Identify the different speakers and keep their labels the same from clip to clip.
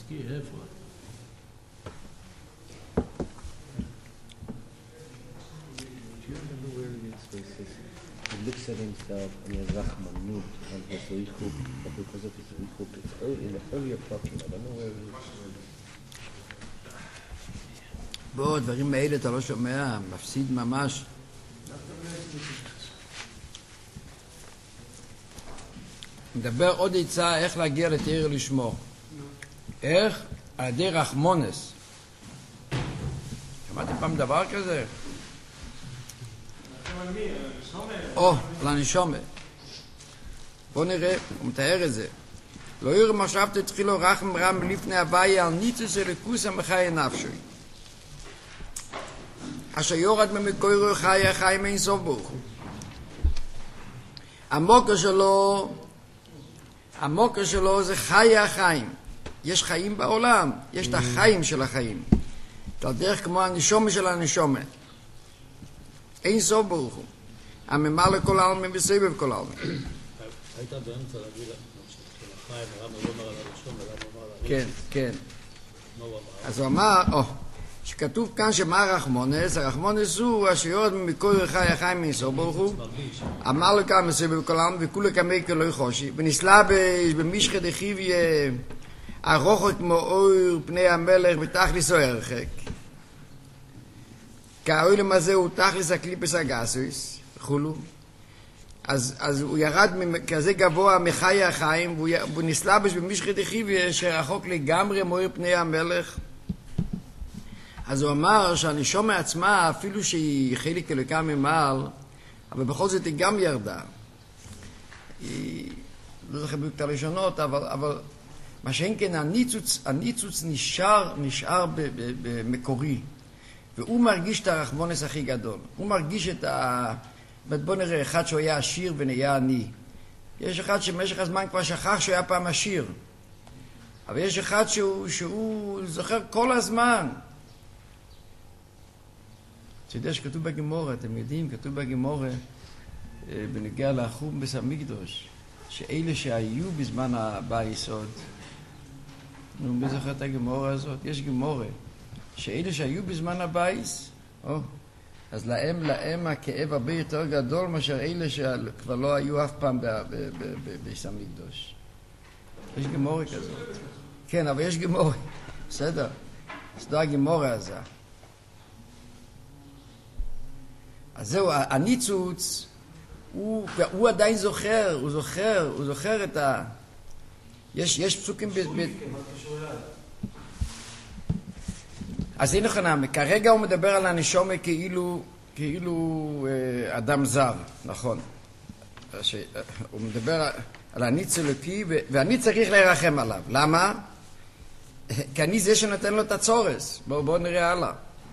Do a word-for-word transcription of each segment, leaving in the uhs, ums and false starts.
Speaker 1: Geh, Hefra.
Speaker 2: He looks at himself and he has Rahmanut and Hesrichuk, but because of Hesrichuk, it's early, in the earlier property. I don't know where it is.
Speaker 3: בוא, דברים האלה אתה לא שומע, מפסיד ממש. נדבר עוד עצה איך להגיע לתאיר לשמו. איך? על ידי רחמונס. שמעתי פעם דבר כזה? או, לנשומה. בוא נראה, הוא מתאר את זה. לא יראה משאב תתחילו רחם רם לפני הוואי על ניצוס אליקוס המחיה נפשוי. אשר יורד ממקורו חי החיים אין סוף ברוך. המוקר שלו, המוקר שלו זה חי החיים. יש חיים בעולם, יש את החיים של החיים. על דרך כמו הנשומה של הנשומה. אין סוף ברוך הוא. הממלא כל העלמין וסבב כל העלמין.
Speaker 1: היית באמצע להגיד של החיים, הרב לא אומר על הנשומה, הרב אומר על הריש.
Speaker 3: כן, כן.
Speaker 1: מה הוא אמר?
Speaker 3: אז הוא אמר, או, שכתוב כאן שמה רחמונס, הרחמונס הוא אשר יורד ממקור חי החיים אין סוף ברוך הוא. אמר לו כאן מסבב כל העלמין וכולי כמי כלוי חושי. ונסלבש במשחת דחיבי הרוחק כמו אור פני המלך בתכליסו הרחק. כי העולם הזה הוא תכליס הקליפס הגסוס וכולו. אז, אז הוא ירד כזה גבוה מחי החיים והוא, והוא נסלבש במשחת דחיבי שרחוק לגמרי מאור פני המלך. אז הוא אמר שאני שומע עצמה אפילו שהיא חלק אלוקה ממעל, אבל בכל זאת היא גם ירדה. היא לא זוכר בדיוק את הראשונות, אבל, אבל מה שאין כן, הניצוץ, הניצוץ נשאר, נשאר במקורי. והוא מרגיש את הרחמונס הכי גדול. הוא מרגיש את ה... בוא נראה, אחד שהוא היה עשיר ונהיה עני. יש אחד שבמשך הזמן כבר שכח שהוא היה פעם עשיר. אבל יש אחד שהוא, שהוא זוכר כל הזמן. אתה יודע שכתוב בגמורה, אתם יודעים, כתוב בגמורה, בנגיע לחום בית המקדש, שאלה שהיו בזמן הבא יסוד, נו, מי זוכר את הגמורה הזאת? יש גמורה, שאלה שהיו בזמן הבייס, או, אז להם, להם הכאב הרבה יותר גדול מאשר אלה שכבר לא היו אף פעם בבית המקדש. יש גמורה כזאת. כן, אבל יש גמורה. בסדר. אז לא הגמורה הזה. אז זהו, הניצוץ, הוא, הוא עדיין זוכר, הוא זוכר, הוא זוכר את ה... יש, יש פסוקים ב... ב... אז הנה חנם, כרגע הוא מדבר על הנשומה כאילו, כאילו אה, אדם זר, נכון. ש... הוא מדבר על הניץ אלוקי, ו... ואני צריך להירחם עליו. למה? כי אני זה שנותן לו את הצורס. בואו בוא נראה הלאה.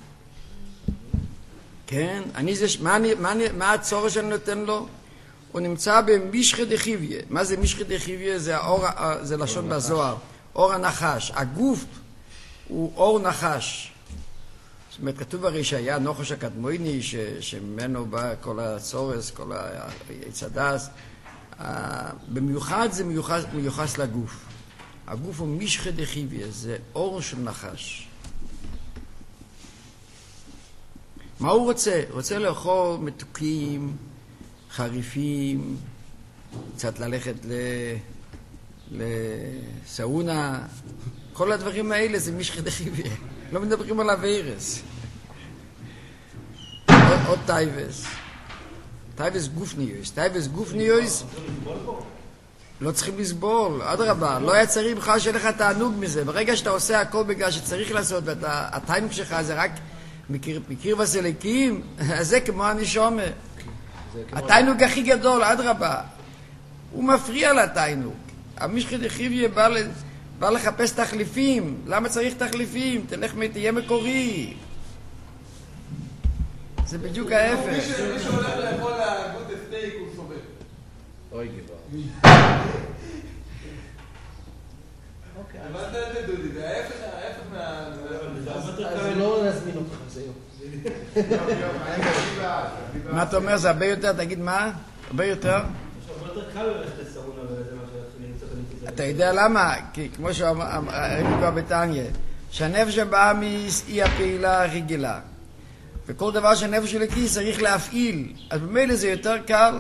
Speaker 3: כן, אני זה... מה, אני... מה, אני... מה הצורס שאני נותן לו? הוא נמצא במשחת דחיביה. מה זה משחת דחיביה? זה, האור... זה לשון בזוהר. אור הנחש. הגוף הוא אור נחש. זאת אומרת, כתוב הרי שהיה נוחש הקדמויני, ש... שממנו בא כל הצורס, כל היצדס. במיוחד זה מיוחס, מיוחס לגוף. הגוף הוא משחת דחיביה, זה אור של נחש. מה הוא רוצה? הוא רוצה לאכול מתוקים, חריפים, קצת ללכת ל... לסאונה. כל הדברים האלה זה משחת דחיביה. לא מדברים על הווירס. עוד, עוד טייבס. טייבס גופניוס. טייבס גופניוס לא צריכים לסבול. אדרבה, לא היה צריך בכלל שיהיה לך תענוג מזה. ברגע שאתה עושה הכל בגלל שצריך לעשות, והתענוג שלך זה רק מקיר, מקיר וסליקים, אז זה כמו הנשומה. התענוג הכי גדול, אדרבה. הוא מפריע לתענוג. המשחת דחיביה בא, בא לחפש תחליפים. למה צריך תחליפים? תלך, תהיה מקורי. זה בדיוק ההפך.
Speaker 4: מי שהולך לאכול להגות הסטייק הוא סובל.
Speaker 2: אוי גבר.
Speaker 4: הבנת את זה דודי, זה ההפך, ההפך מה...
Speaker 1: לא להזמין אותך, זהו.
Speaker 3: מה אתה אומר? זה הרבה יותר, תגיד מה? הרבה יותר?
Speaker 1: יש הרבה יותר
Speaker 2: בכלל ללכת לסאונה ולזה מה שיתחיל למצוא את הנטיזה.
Speaker 3: אתה יודע למה? כי כמו שאמרנו כבר בתניא, שהנפש הבאה היא הפעילה הרגילה. וכל דבר שהנפש אלוקי צריך להפעיל. אז במילא זה יותר קל.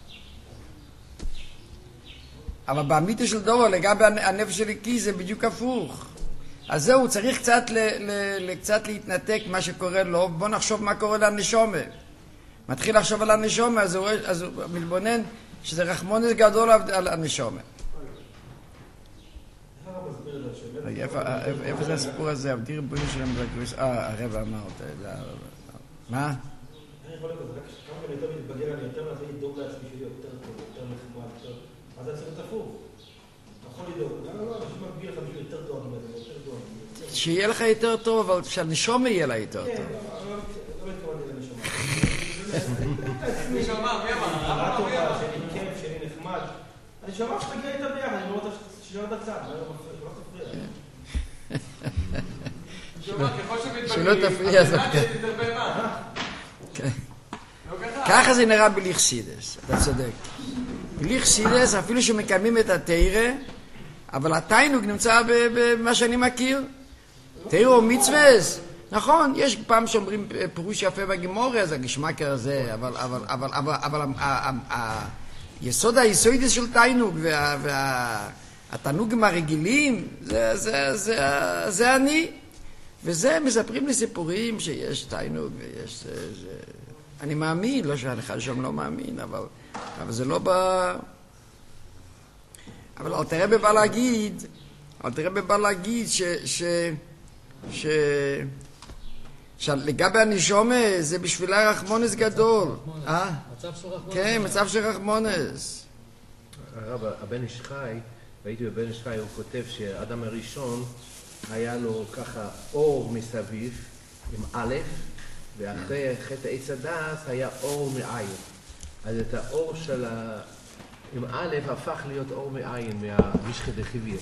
Speaker 3: אבל באמיתו של דור, לגבי הנפש אלוקי זה בדיוק הפוך. אז זהו, צריך קצת, ל, ל, קצת להתנתק מה שקורה לו. בוא נחשוב מה קורה לנשומה. מתחיל לחשוב על הנשומה, אז הוא, אז הוא מתבונן שזה רחמונס גדול על הנשומה. איפה זה הסיפור הזה? תראי ריבונו של עולם בגרוש. אה, הרב אמר אותה. מה?
Speaker 2: אני יכול לקרוא, רק כמה אני יותר מתבגר, אני יותר מנסה לדאוג לעצמי שלי יותר טוב, יותר נחמד, יותר... אז זה צריך להיות הפוך. יכול לדאוג. לא, לא, אנשים מגביל לך בשביל יותר דואגים לזה, יותר דואגים.
Speaker 3: שיהיה לך יותר טוב, אבל שהנשומה יהיה לה יותר טוב.
Speaker 2: כן, לא מתכוונתי לנשומה.
Speaker 4: מי שאמר, מי אמר?
Speaker 2: הרעה טובה, שלי כיף, שלי נחמד. אני שמע שתגיע איתה ביחד, אני לא רוצה שתשאר את הצד, לא תפריע.
Speaker 3: שלא תפריע זאת. ככה זה נראה בליכסידס, אתה צודק. בליכסידס, אפילו שמקיימים את התירה, אבל התיינוג נמצא במה שאני מכיר. תירה או מצווס. נכון, יש פעם שאומרים פירוש יפה בגימורה, אז הגשמקר הזה, אבל, אבל, אבל, אבל, אבל, היסוד היסוידס של תיינוג והתענוגים הרגילים, זה, זה, זה, זה אני. וזה מספרים לי סיפורים שיש תיינוג ויש... זה, זה... אני מאמין, לא שאני שם לא מאמין, אבל, אבל זה לא ב... אבל אל תראה בבא להגיד, אל תראה בבא להגיד ש... ש... ש... שלגבי הנשומה זה בשבילה רחמונס גדול. אה?
Speaker 1: מצב של רחמונס.
Speaker 3: כן, מצב של רחמונס.
Speaker 2: הרב, הבן איש חי, והייתי בבן איש חי, הוא כותב שהאדם הראשון היה לו ככה אור מסביב עם א', ואחרי חטא עץ הדעת היה אור מעין. אז את האור של ה... עם א' הפך להיות אור מעין, מהמשחת דחיביר.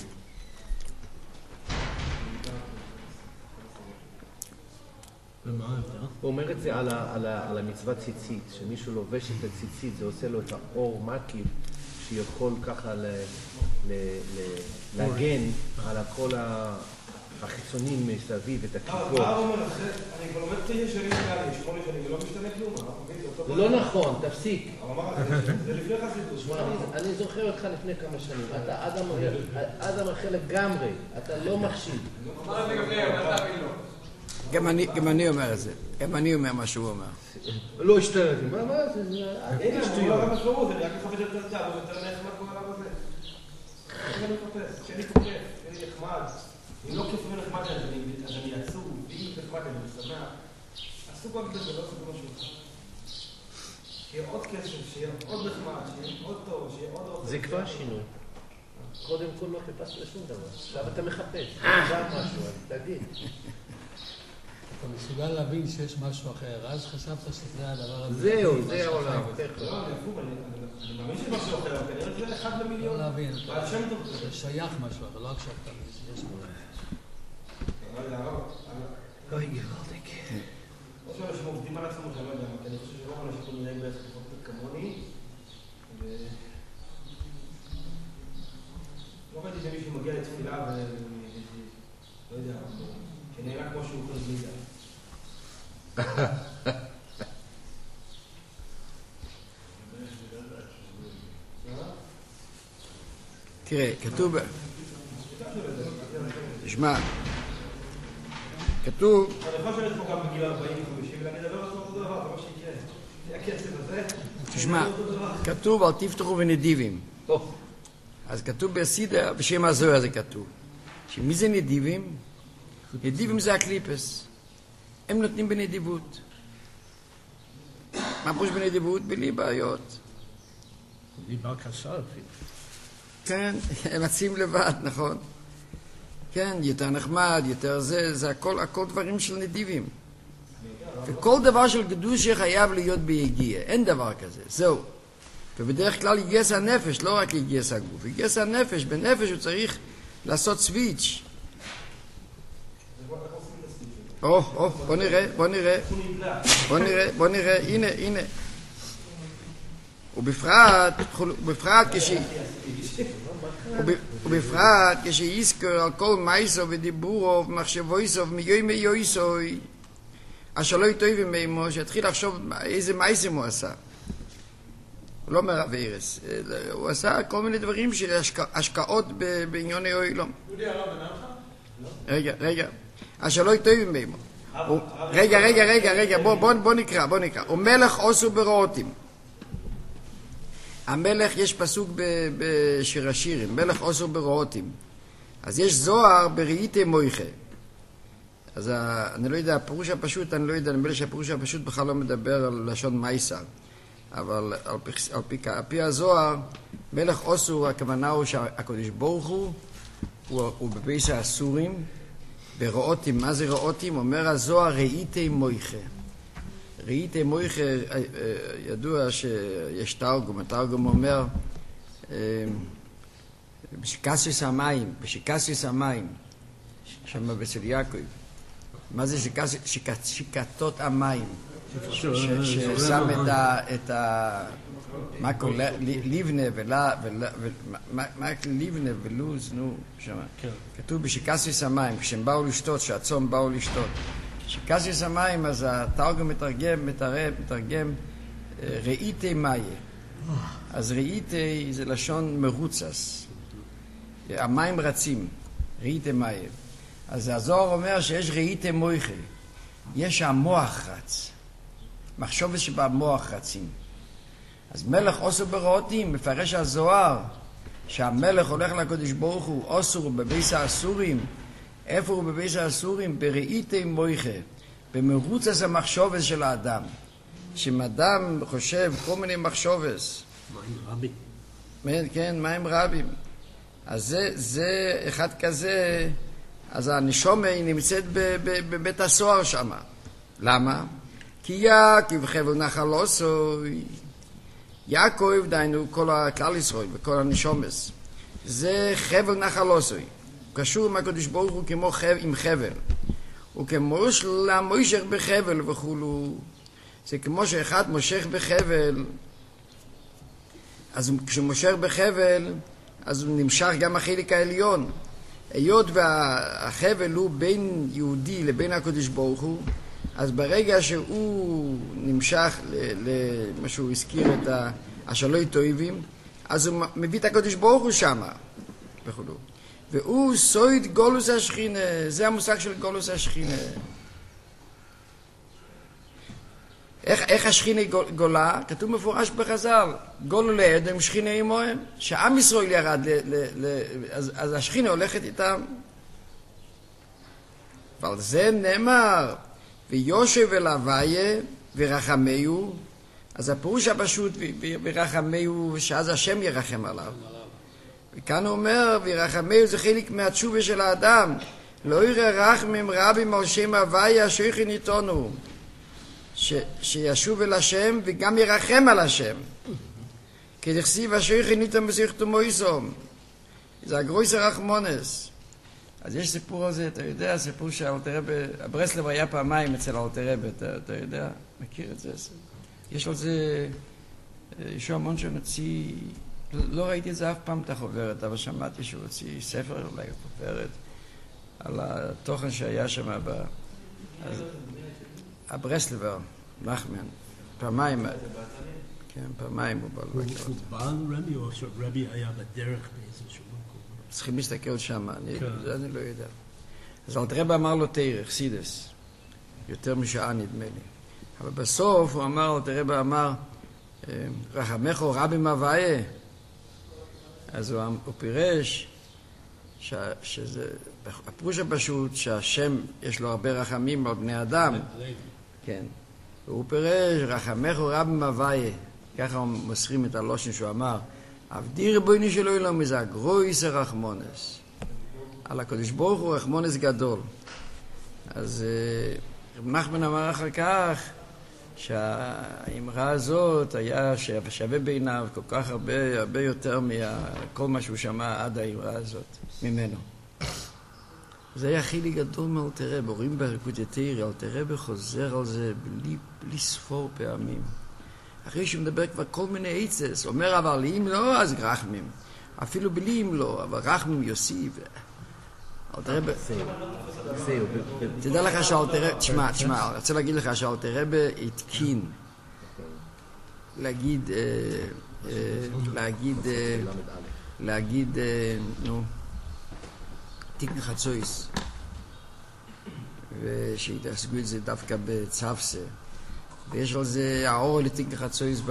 Speaker 2: הוא אומר את זה על, ה, על, ה, על המצוות ציצית, שמישהו לובש את הציצית, זה עושה לו את האור מקיף, שיכול ככה ל, ל, ל, להגן על כל החיצונים מסביב, את הכיפות.
Speaker 5: מה הוא אומר? אני כבר לומד תשע שנים כאלה, שמונה שנים, ולא משתנה כלום.
Speaker 2: זה לא נכון, תפסיק.
Speaker 5: זה לפני חסידות.
Speaker 2: אני זוכר אותך לפני כמה שנים, אתה אדם אחר לגמרי, אתה לא מחשיב.
Speaker 4: אמר את זה גם לי, אבל אתה מבין לו.
Speaker 3: גם אני, גם אני אומר את זה. גם אני אומר מה שהוא אומר.
Speaker 2: לא השתלתי. מה, מה זה?
Speaker 5: אין לי שטויות. אני משמעות, אני רק מחפש יותר טוב, יותר נחמד כל העולם הזה. אני מחפש, שאני כיף, שאני נחמד. אם לא כיף ונחמד, אז אני עצוב, ואם נחמד, אני שמח. עשו רק בזה, לא עשו משהו. שיהיה עוד כסף, שיהיה עוד נחמד, שיהיה עוד טוב, שיהיה עוד אוכל.
Speaker 2: זה כבר שינוי. קודם כל לא חיפשת לשום דבר. עכשיו אתה מחפש. עכשיו משהו, תגיד.
Speaker 1: אתה מסוגל להבין שיש משהו אחר, אז חשבת שזה הדבר הזה.
Speaker 2: זהו, זה העולם.
Speaker 5: לא, אני הפוך, אני מאמין שמשהו אחר, אבל כנראה זה אחד למיליון.
Speaker 1: לא להבין,
Speaker 5: על שם טוב.
Speaker 1: זה שייך משהו אחר, לא הקשבת לזה, שיש משהו.
Speaker 2: אוי גבולדיק.
Speaker 5: או שאנשים עובדים על עצמם, שאני לא יודע, כי אני חושב שרוב האנשים נראים בעצם כמוני, לא ראיתי שמישהו מגיע לתפילה ו... לא יודע, שנראה כמו שהוא אוכל גלידה.
Speaker 3: תראה, כתוב... תשמע, כתוב...
Speaker 5: אני יכול לשבת פה גם בגיל ארבעים וחמישים ואני אדבר על אותו דבר, זה מה שיקרה. זה הקצב הזה.
Speaker 3: תשמע, כתוב אל תפתחו ונדיבים. אז כתוב בסידר, בשם הזוהר זה כתוב. שמי זה נדיבים? נדיבים זה הקליפס. הם נותנים בנדיבות. מה פרוש בנדיבות? בלי בעיות.
Speaker 1: דיבר קשה אפילו.
Speaker 3: כן, הם מציעים לבד, נכון? כן, יותר נחמד, יותר זה, זה הכל, הכל דברים של נדיבים. וכל דבר של קדושה חייב להיות ביגיע. אין דבר כזה, זהו. ובדרך כלל יגייס הנפש, לא רק יגייס הגוף. יגייס הנפש, בנפש הוא צריך לעשות סוויץ'. או, או, בוא נראה, בוא נראה. בוא נראה, בוא נראה, הנה, הנה. ובפרט, ובפרט כש... ובפרט כשיזכר על כל מייסו ודיבורו ומחשבויסו ומיומי יויסוי, אשר לא יטויבים עמו, שיתחיל לחשוב איזה מייסים הוא עשה. הוא לא אומר רב אירס, הוא עשה כל מיני דברים של השקעות בעניוני אוילום.
Speaker 4: דודי הרב ענה לך?
Speaker 3: רגע, רגע. אשר לא יטויבים עמו. רגע, רגע, רגע, רגע, בוא נקרא, בוא נקרא. ומלך עושו ברעותים. המלך, יש פסוק בשיר השירים, מלך עושו ברעותים. אז יש זוהר בראיתי מויכה. אז אני לא יודע, הפירוש הפשוט, אני לא יודע, אני מבין שהפירוש הפשוט בכלל לא מדבר על לשון מייסר. אבל על פי, על פי, על פי הזוהר, מלך עושו, הכוונה הוא שהקדוש ברוך הוא, הוא, הוא בבייס האסורים, ברעותים. מה זה רעותים? אומר הזוהר, ראיתי מויכה. ראיתי מויכה, ידוע שיש תרגום, התרגום אומר, בשקסיס המים, בשקסיס המים, שם אצל יעקב. מה זה שיקתות המים? ששם את ה... מה קורה? ליבנה ולה... מה ליבנה ולוז, נו, שם. כתוב בשקסיס המים, כשהם באו לשתות, שהצום באו לשתות. שקסיס המים, אז התרגום מתרגם, מתרגם, מתרגם, ראיתי מאיה. אז ראיתי זה לשון מרוצס. המים רצים, ראיתי מאיה. אז הזוהר אומר שיש ראיתי מויכה. יש המוח רץ. מחשבת שבמוח רצים. אז מלך עושו ברעותים, מפרש הזוהר, שהמלך הולך לקדוש ברוך הוא, אוסור בבייס האסורים. איפה הוא בבייס האסורים? בראיתי מויכה, במרוץ המחשבת של האדם. שאדם חושב כל מיני מחשבת.
Speaker 1: מים רבים.
Speaker 3: כן, מים רבים. אז זה, זה אחד כזה, אז הנשומה היא נמצאת בבית הסוהר שם. למה? כי יעקב חבל נחל עושוי. יעקב, דיינו, כל הכלל ישראל וכל הנשומס. זה חבל נחל עושוי. קשור עם הקדוש ברוך הוא כמו חב, עם חבל. וכמו למושך בחבל וכולו. זה כמו שאחד מושך בחבל, אז כשהוא מושך בחבל, אז הוא נמשך גם החלק העליון. היות והחבל הוא בין יהודי לבין הקדוש ברוך הוא, אז ברגע שהוא נמשך למה שהוא הזכיר את השלוי תועבים, אז הוא מביא את הקדוש ברוך הוא שמה וכולו. והוא סויד גולוס השכינה, זה המושג של גולוס השכינה. איך, איך השכינה גולה? כתוב מפורש בחז"ל, גולו לאדם שכינה עמהם, שעם ישראל ירד, ל, ל, ל, אז, אז השכינה הולכת איתם. ועל זה נאמר, ויושב אל הוויה ורחמהו, אז הפירוש הפשוט, ורחמהו, שאז השם ירחם עליו. וכאן הוא אומר, וירחמהו זה חלק מהתשובה של האדם, לא ירא רחמים רבים על שם הוויה שיכין איתנו, ש, שישוב אל השם וגם ירחם על השם. כי דכסיב השיכין איתם בשיחתו מויסום. זה הגרויס הרחמונס. אז יש סיפור הזה, אתה יודע, סיפור שהאלתרבה, הברסלב היה פעמיים אצל האלתרבה, אתה, אתה יודע, מכיר את זה. יש על זה, יש המון שמוציא, לא ראיתי את זה אף פעם את החוברת, אבל שמעתי שהוא הוציא ספר, אולי חוברת, על התוכן שהיה שם, ב... אז, הברסלבר, נחמן, פעמיים, כן, פעמיים הוא בא לבקר אותו.
Speaker 1: הוא בא לרבי או שרבי היה בדרך באיזשהו מקום?
Speaker 3: צריכים להסתכל שם, זה אני לא יודע. אז אלתרבה אמר לו תרא, חסידס, יותר משעה נדמה לי. אבל בסוף הוא אמר, אלתרבה אמר, רחמך רבי מהוויה. אז הוא, הוא פירש ש, שזה, הפירוש הפשוט שהשם יש לו הרבה רחמים על בני אדם. כן. והוא פירש, רחמך רבי מהוויה. ככה מוסרים את הלושן שהוא אמר, עבדי ריבונו של עולם מזה הגרויס הרחמונס. על הקדוש ברוך הוא רחמונס גדול. אז רב נחמן אמר אחר כך שהאמרה הזאת היה שווה בעיניו כל כך הרבה, הרבה יותר מכל מה שהוא שמע עד האמרה הזאת ממנו. זה היה חילי גדול מאלתרבה, רואים בריקוד יתירי, אלתרבה חוזר על זה בלי, בלי ספור פעמים. אחרי שהוא מדבר כבר כל מיני עצס, אומר אבל אם לא, אז רחמים. אפילו בלי אם לא, אבל רחמים יוסיף. תדע לך שאלתר, תשמע, תשמע, אני רוצה להגיד לך שאלתר רבי התקין להגיד, להגיד, להגיד, נו, תיקן חצויס, ושהתעסקו את זה דווקא בצפסה, ויש על זה האור לתיקן חצויס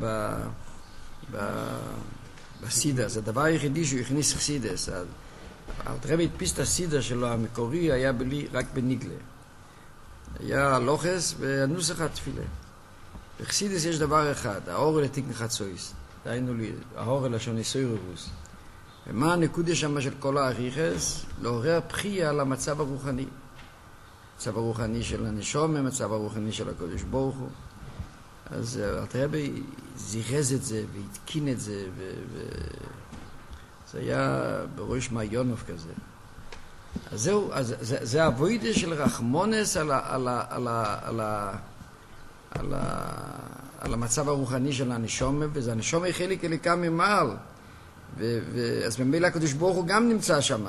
Speaker 3: בסידס. זה הדבר היחידי שהוא הכניס חסידס. אלתר רבי הדפיס את הסידר שלו המקורי היה בלי, רק בניגלה. היה לוחס והנוסח התפילה. בחסידס יש דבר אחד, האור לתיקן חצויס. דהיינו לי, האור לשון איסוירוס. ומה הנקודה שם של כל האריכס? לעורר בחייה למצב הרוחני. מצב הרוחני של הנשום, מצב הרוחני של הקודש ברוך הוא. אז אלתר רבי זירז את זה והתקין את זה ו... ו... זה היה בראש מעיונוב כזה. אז זהו, אז זה, זה הווידה של רחמונס על, ה, על, ה, על, ה, על, ה, על, ה, על המצב הרוחני של הנשומה, וזה הנשומה חלק אליקה ממעל. אז במילא הקדוש ברוך הוא גם נמצא שם.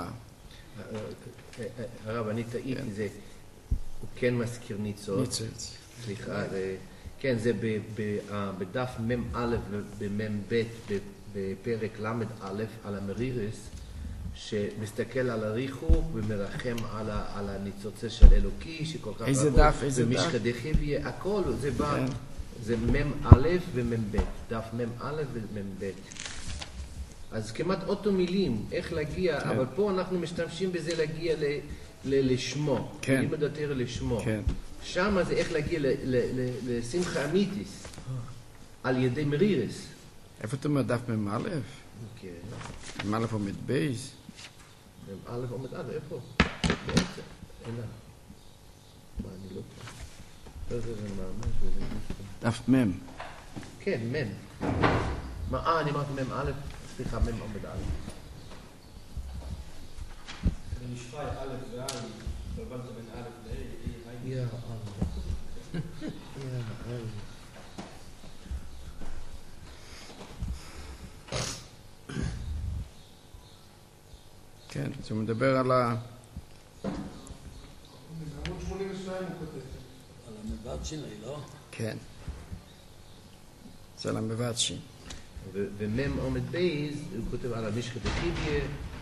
Speaker 2: הרב, אני טעיתי, זה, הוא כן מזכיר ניצוץ.
Speaker 3: ניצוץ.
Speaker 2: סליחה, כן, זה בדף מם א' ובמם ב' בפרק למד א' על המרירס, שמסתכל על הריחוק ומרחם על, על הניצוצה של אלוקי שכל כך
Speaker 3: איזה דף, איזה דף?
Speaker 2: ומשכדכי ויהיה הכל, זה בא, כן. זה מם א' ומם ב', דף מם א' ומם ב'. אז כמעט אותו מילים, איך להגיע, כן. אבל פה אנחנו משתמשים בזה להגיע ל, ל, לשמו,
Speaker 3: כן.
Speaker 2: לימוד התורה לשמו. כן. שם זה איך להגיע ל, ל, ל, לשמחה אמיתיס, על ידי מרירס.
Speaker 3: איפה אתה אומר דף מם א'?
Speaker 2: כן.
Speaker 3: מם א' עומד בייס?
Speaker 2: מם א' עומד א', איפה? באמצע. אין לה. מה, אני לא פה. לא זה זה ממש, וזה נשמע.
Speaker 3: דף מם.
Speaker 2: כן, מם. מה, אה, אני אמרתי מם א', סליחה, מם עומד א'.
Speaker 5: זה נשפע א' וע', בלבלת בין א' לה',
Speaker 2: יא אללה. יא אללה.
Speaker 3: כן, אז הוא מדבר על ה...
Speaker 4: בעמוד שמונים ושתיים הוא כותב.
Speaker 1: על המבטשין, לא?
Speaker 3: כן. זה על המבטשין.
Speaker 2: ומם עומד בייז, הוא כותב על המשכדכי ויהיה.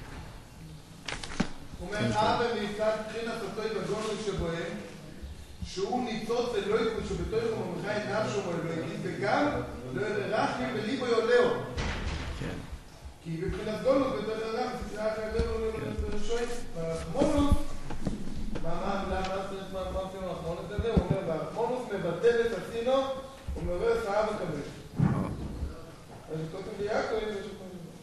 Speaker 4: הוא אומר, אבא מיפת בחינת אותוי בגונל שבוהם, שהוא ניצוץ אלוהיקות שבתוך הממחי את נפשו אלוהיקית, וגם לא ירחמי בליבו יולאו.
Speaker 3: כן.
Speaker 4: כי בבחינת גולות, בתוך הרח, תצטרך לדבר ולשואף, והרחמונוס, מה אמרתי לו הרחמונוס הזה? הוא אומר, והרחמונוס מבטל את הסינו, הוא מעורר שעה וקבל. אז הוא כותב ליעקב, יש לו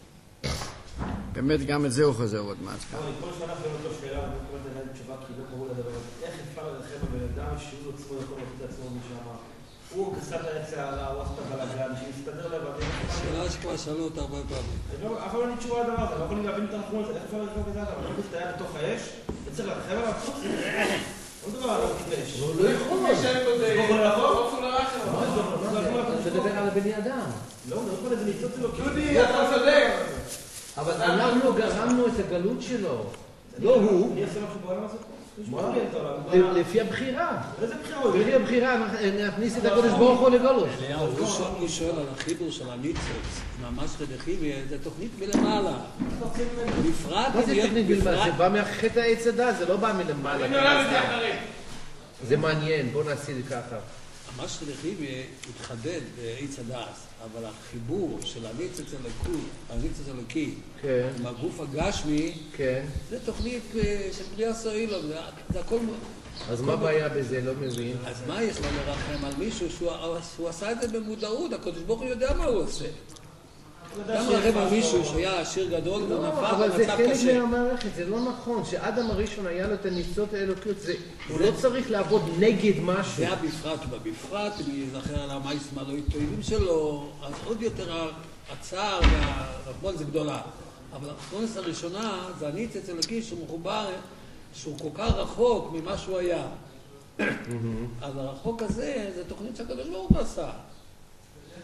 Speaker 3: באמת גם את זה הוא חוזר עוד מעט.
Speaker 5: כל שנה חייב אותו שאלה, אני לא קוראת לנהל תשובה, כי לא קראו לדבר הזה. איך אפשר לרחם בבן אדם שהוא עצמו יכול לתת עצמו משם? הוא כסת העץ הערה, הוא עשת בלגן, שיסתדר לבד.
Speaker 1: שאלה שכבר שאלו אותה הרבה פעמים.
Speaker 5: אף פעם אני תשובה לדבר הזה, לא יכולים להבין את הרחמון הזה, איך אפשר לרחם כזה אדם? אני חושב היה בתוך האש, וצריך לרחם עליו חוץ. לא מדבר עליו כתש.
Speaker 2: הוא לא יכול.
Speaker 5: זה יכול לעבור? הוא לא רחם.
Speaker 2: אתה מדבר על הבני אדם.
Speaker 5: לא, הוא לא יכול לזה ניצוץ אלו.
Speaker 4: דודי, אתה צודק.
Speaker 2: אבל אנחנו גרמנו את הגלות שלו. לא הוא.
Speaker 5: אני אעשה משהו בעולם הזה?
Speaker 2: לפי הבחירה.
Speaker 5: איזה בחירה?
Speaker 2: לפי הבחירה נכניס את הקודש ברוך הוא לגלות.
Speaker 1: הוא שואל על החיבור של הניצוץ, ממש חדכי, זה תוכנית מלמעלה. בפרט...
Speaker 2: מה זה תוכנית מלמעלה? זה בא מהחטא העץ הדת, זה לא בא מלמעלה. זה מעניין, בוא נעשה את זה ככה.
Speaker 1: ממש חדכי התחדד בעץ הדס, אבל החיבור של הניצוץ אלוקי, הניצוץ אלוקי, עם הגוף הגשמי, זה תוכנית של בריאה סוהילום, זה הכל...
Speaker 2: אז מה הבעיה בזה? לא מבין.
Speaker 1: אז מה יש לו לרחם על מישהו שהוא עשה את זה במודעות? הקדוש ברוך הוא יודע מה הוא עושה. גם לרחם על מישהו שהיה עשיר גדול והוא נפל במצב קשה.
Speaker 2: אבל זה חלק מהמערכת, זה לא נכון. שאדם הראשון היה לו את הניצוץ האלוקיות, הוא לא צריך לעבוד נגד משהו.
Speaker 1: זה הבפרט, ובפרט, אם יזכר על המייס מעלוי טובים שלו, אז עוד יותר הצער והרחמון זה גדולה. אבל הרחמונס הראשונה זה הניצוץ אלוקי שהוא מחובר, שהוא כל כך רחוק ממה שהוא היה. אז הרחוק הזה, זה תוכנית שהקדוש ברוך הוא עשה.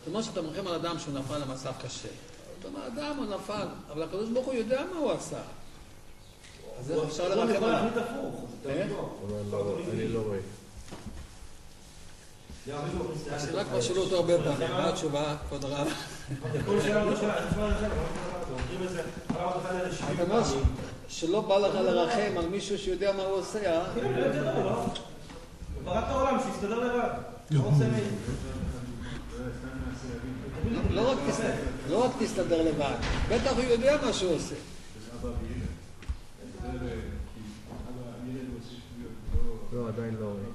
Speaker 1: כמו שאתה מרחם על אדם שהוא נפל למצב קשה. אתה אומר, אדם הוא נפל, אבל הקדוש ברוך הוא יודע מה הוא עשה. אז אפשר לרחם עליו.
Speaker 5: להחליט הפוך.
Speaker 2: אני לא רואה.
Speaker 1: השאלה כבר שאלו אותו הרבה פעמים. מה התשובה, כבוד הרב?
Speaker 5: כל שאלה לא שאלה, איך שאלה לזה? אומרים את זה, הרב אותך לאלה שבעים
Speaker 1: אתה אומר
Speaker 5: פעמים.
Speaker 1: שלא בא לך לרחם על מישהו שיודע מה הוא עושה, אה?
Speaker 5: כן, לא יודע, לא? ברק את העולם, שיסתדר לבד. לא עושה מי.
Speaker 1: לא רק תסתדר, לא רק תסתדר לבד, בטח הוא יודע מה שהוא עושה.
Speaker 2: לא, עדיין לא רואה.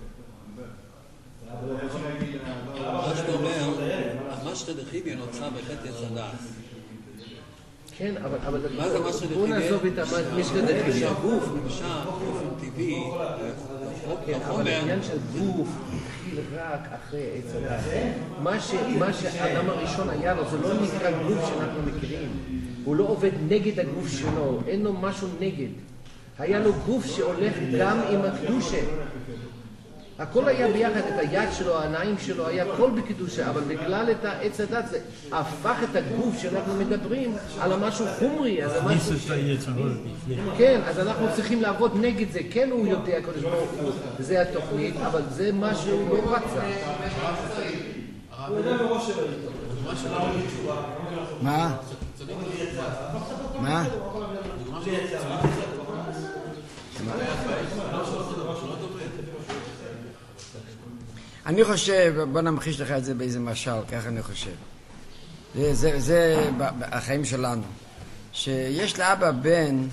Speaker 1: מה שאתה אומר, המשחא דחיבי נוצר בחטא עץ הדעת.
Speaker 2: כן, אבל...
Speaker 1: מה זה המשחא דחיבי?
Speaker 2: בוא נעזוב את המשחא דחיבי.
Speaker 1: שהגוף נמשך באופן טבעי,
Speaker 2: כן, אבל העניין של גוף התחיל רק אחרי עץ הדעת. מה שהאדם הראשון היה לו, זה לא נקרא גוף שאנחנו מכירים. הוא לא עובד נגד הגוף שלו, אין לו משהו נגד. היה לו גוף שהולך גם עם הקדושה. הכל היה ביחד, את היד שלו, העיניים שלו, היה הכל בקדושה, אבל בגלל את העץ הדת זה הפך את הגוף שאנחנו מדברים על המשהו חומרי. כן, אז אנחנו צריכים לעבוד נגד זה. כן, הוא יודע, הקדוש ברוך הוא, זה התוכנית, אבל זה מה שהוא לא רצה.
Speaker 5: הוא יודע מראש שלו איתו.
Speaker 3: מה? מה? אני חושב, בוא נמחיש לך את זה באיזה משל, ככה אני חושב. זה, זה, זה החיים שלנו. שיש לאבא בן,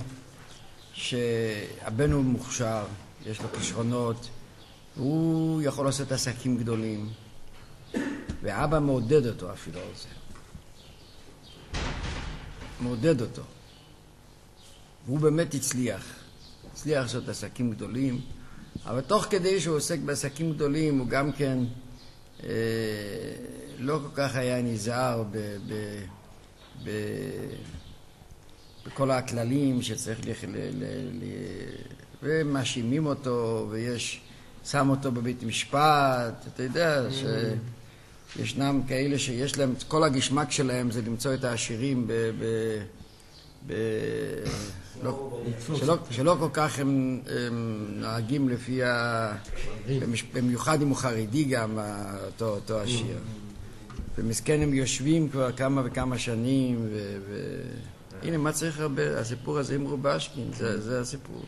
Speaker 3: שהבן הוא מוכשר, יש לו כישרונות, הוא יכול לעשות עסקים גדולים, ואבא מעודד אותו אפילו על זה. מעודד אותו. והוא באמת הצליח. הצליח לעשות עסקים גדולים, אבל תוך כדי שהוא עוסק בעסקים גדולים, הוא גם כן אה, לא כל כך היה נזהר ב, ב, ב, בכל הכללים שצריך ל... ל, ל, ל ומאשימים אותו, ויש, שם אותו בבית משפט. אתה יודע שישנם כאלה שיש להם, כל הגשמק שלהם זה למצוא את העשירים ב... ב, ב לא, שלא, שלא כל כך הם, הם נוהגים לפי ה... במיוחד אם הוא חרדי גם, אותו, אותו השיר. ומסכן הם יושבים כבר כמה וכמה שנים, ו... ו... הנה, מה צריך הרבה? הסיפור הזה עם רובשקין, זה, זה הסיפור.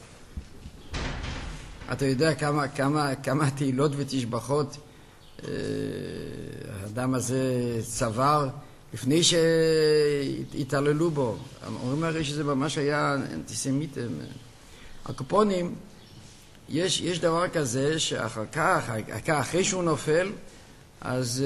Speaker 3: אתה יודע כמה, כמה, כמה תהילות ותשבחות אה, האדם הזה צבר, לפני שהתעללו בו. אומרים הרי שזה ממש היה אנטיסמיטים. הקופונים, יש, יש דבר כזה שאחר כך, אחרי שהוא נופל, אז...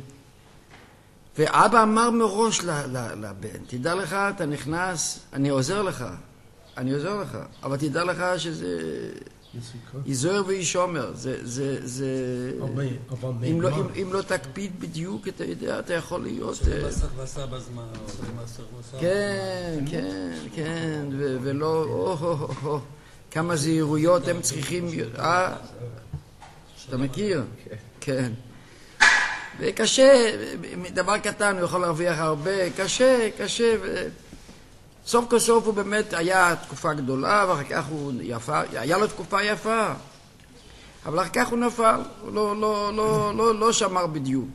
Speaker 3: ואבא אמר מראש לבן, תדע לך, אתה נכנס, אני עוזר לך, אני עוזר לך, אבל תדע לך שזה... יזוהר וישומר, זה, זה, זה... אם לא, אם, אם לא תקפיד בדיוק, אתה יודע, אתה יכול להיות...
Speaker 1: שמסך ועשה בזמן,
Speaker 3: כן, כן, כן, ו- ולא, או, או, או, או, כמה זהירויות הם צריכים, אה? אתה מכיר? כן. וקשה, דבר קטן, הוא יכול להרוויח הרבה, קשה, קשה, ו... סוף כל סוף הוא באמת היה תקופה גדולה, ואחר כך הוא יפה, היה לו תקופה יפה, אבל אחר כך הוא נפל, הוא לא, לא, לא, לא, לא שמר בדיוק.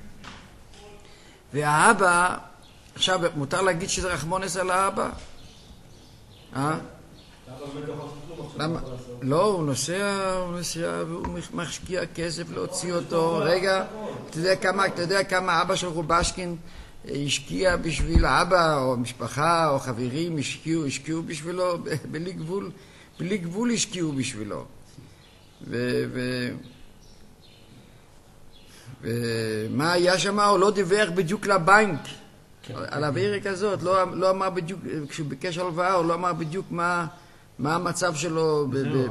Speaker 3: והאבא, עכשיו מותר להגיד שזה רחמונס על האבא? אה? למה? לא, הוא נוסע, הוא נוסע, והוא משקיע כסף להוציא אותו. רגע, אתה יודע כמה, אתה יודע כמה אבא של רובשקין השקיע בשביל האבא, או משפחה, או חברים, השקיעו, השקיעו בשבילו, בלי גבול, בלי גבול השקיעו בשבילו. ו... ו... ומה היה שם? הוא לא דיווח בדיוק לבנק, על הווירק הזאת, לא, לא אמר בדיוק, כשהוא ביקש הלוואה, הוא לא אמר בדיוק מה, מה המצב שלו.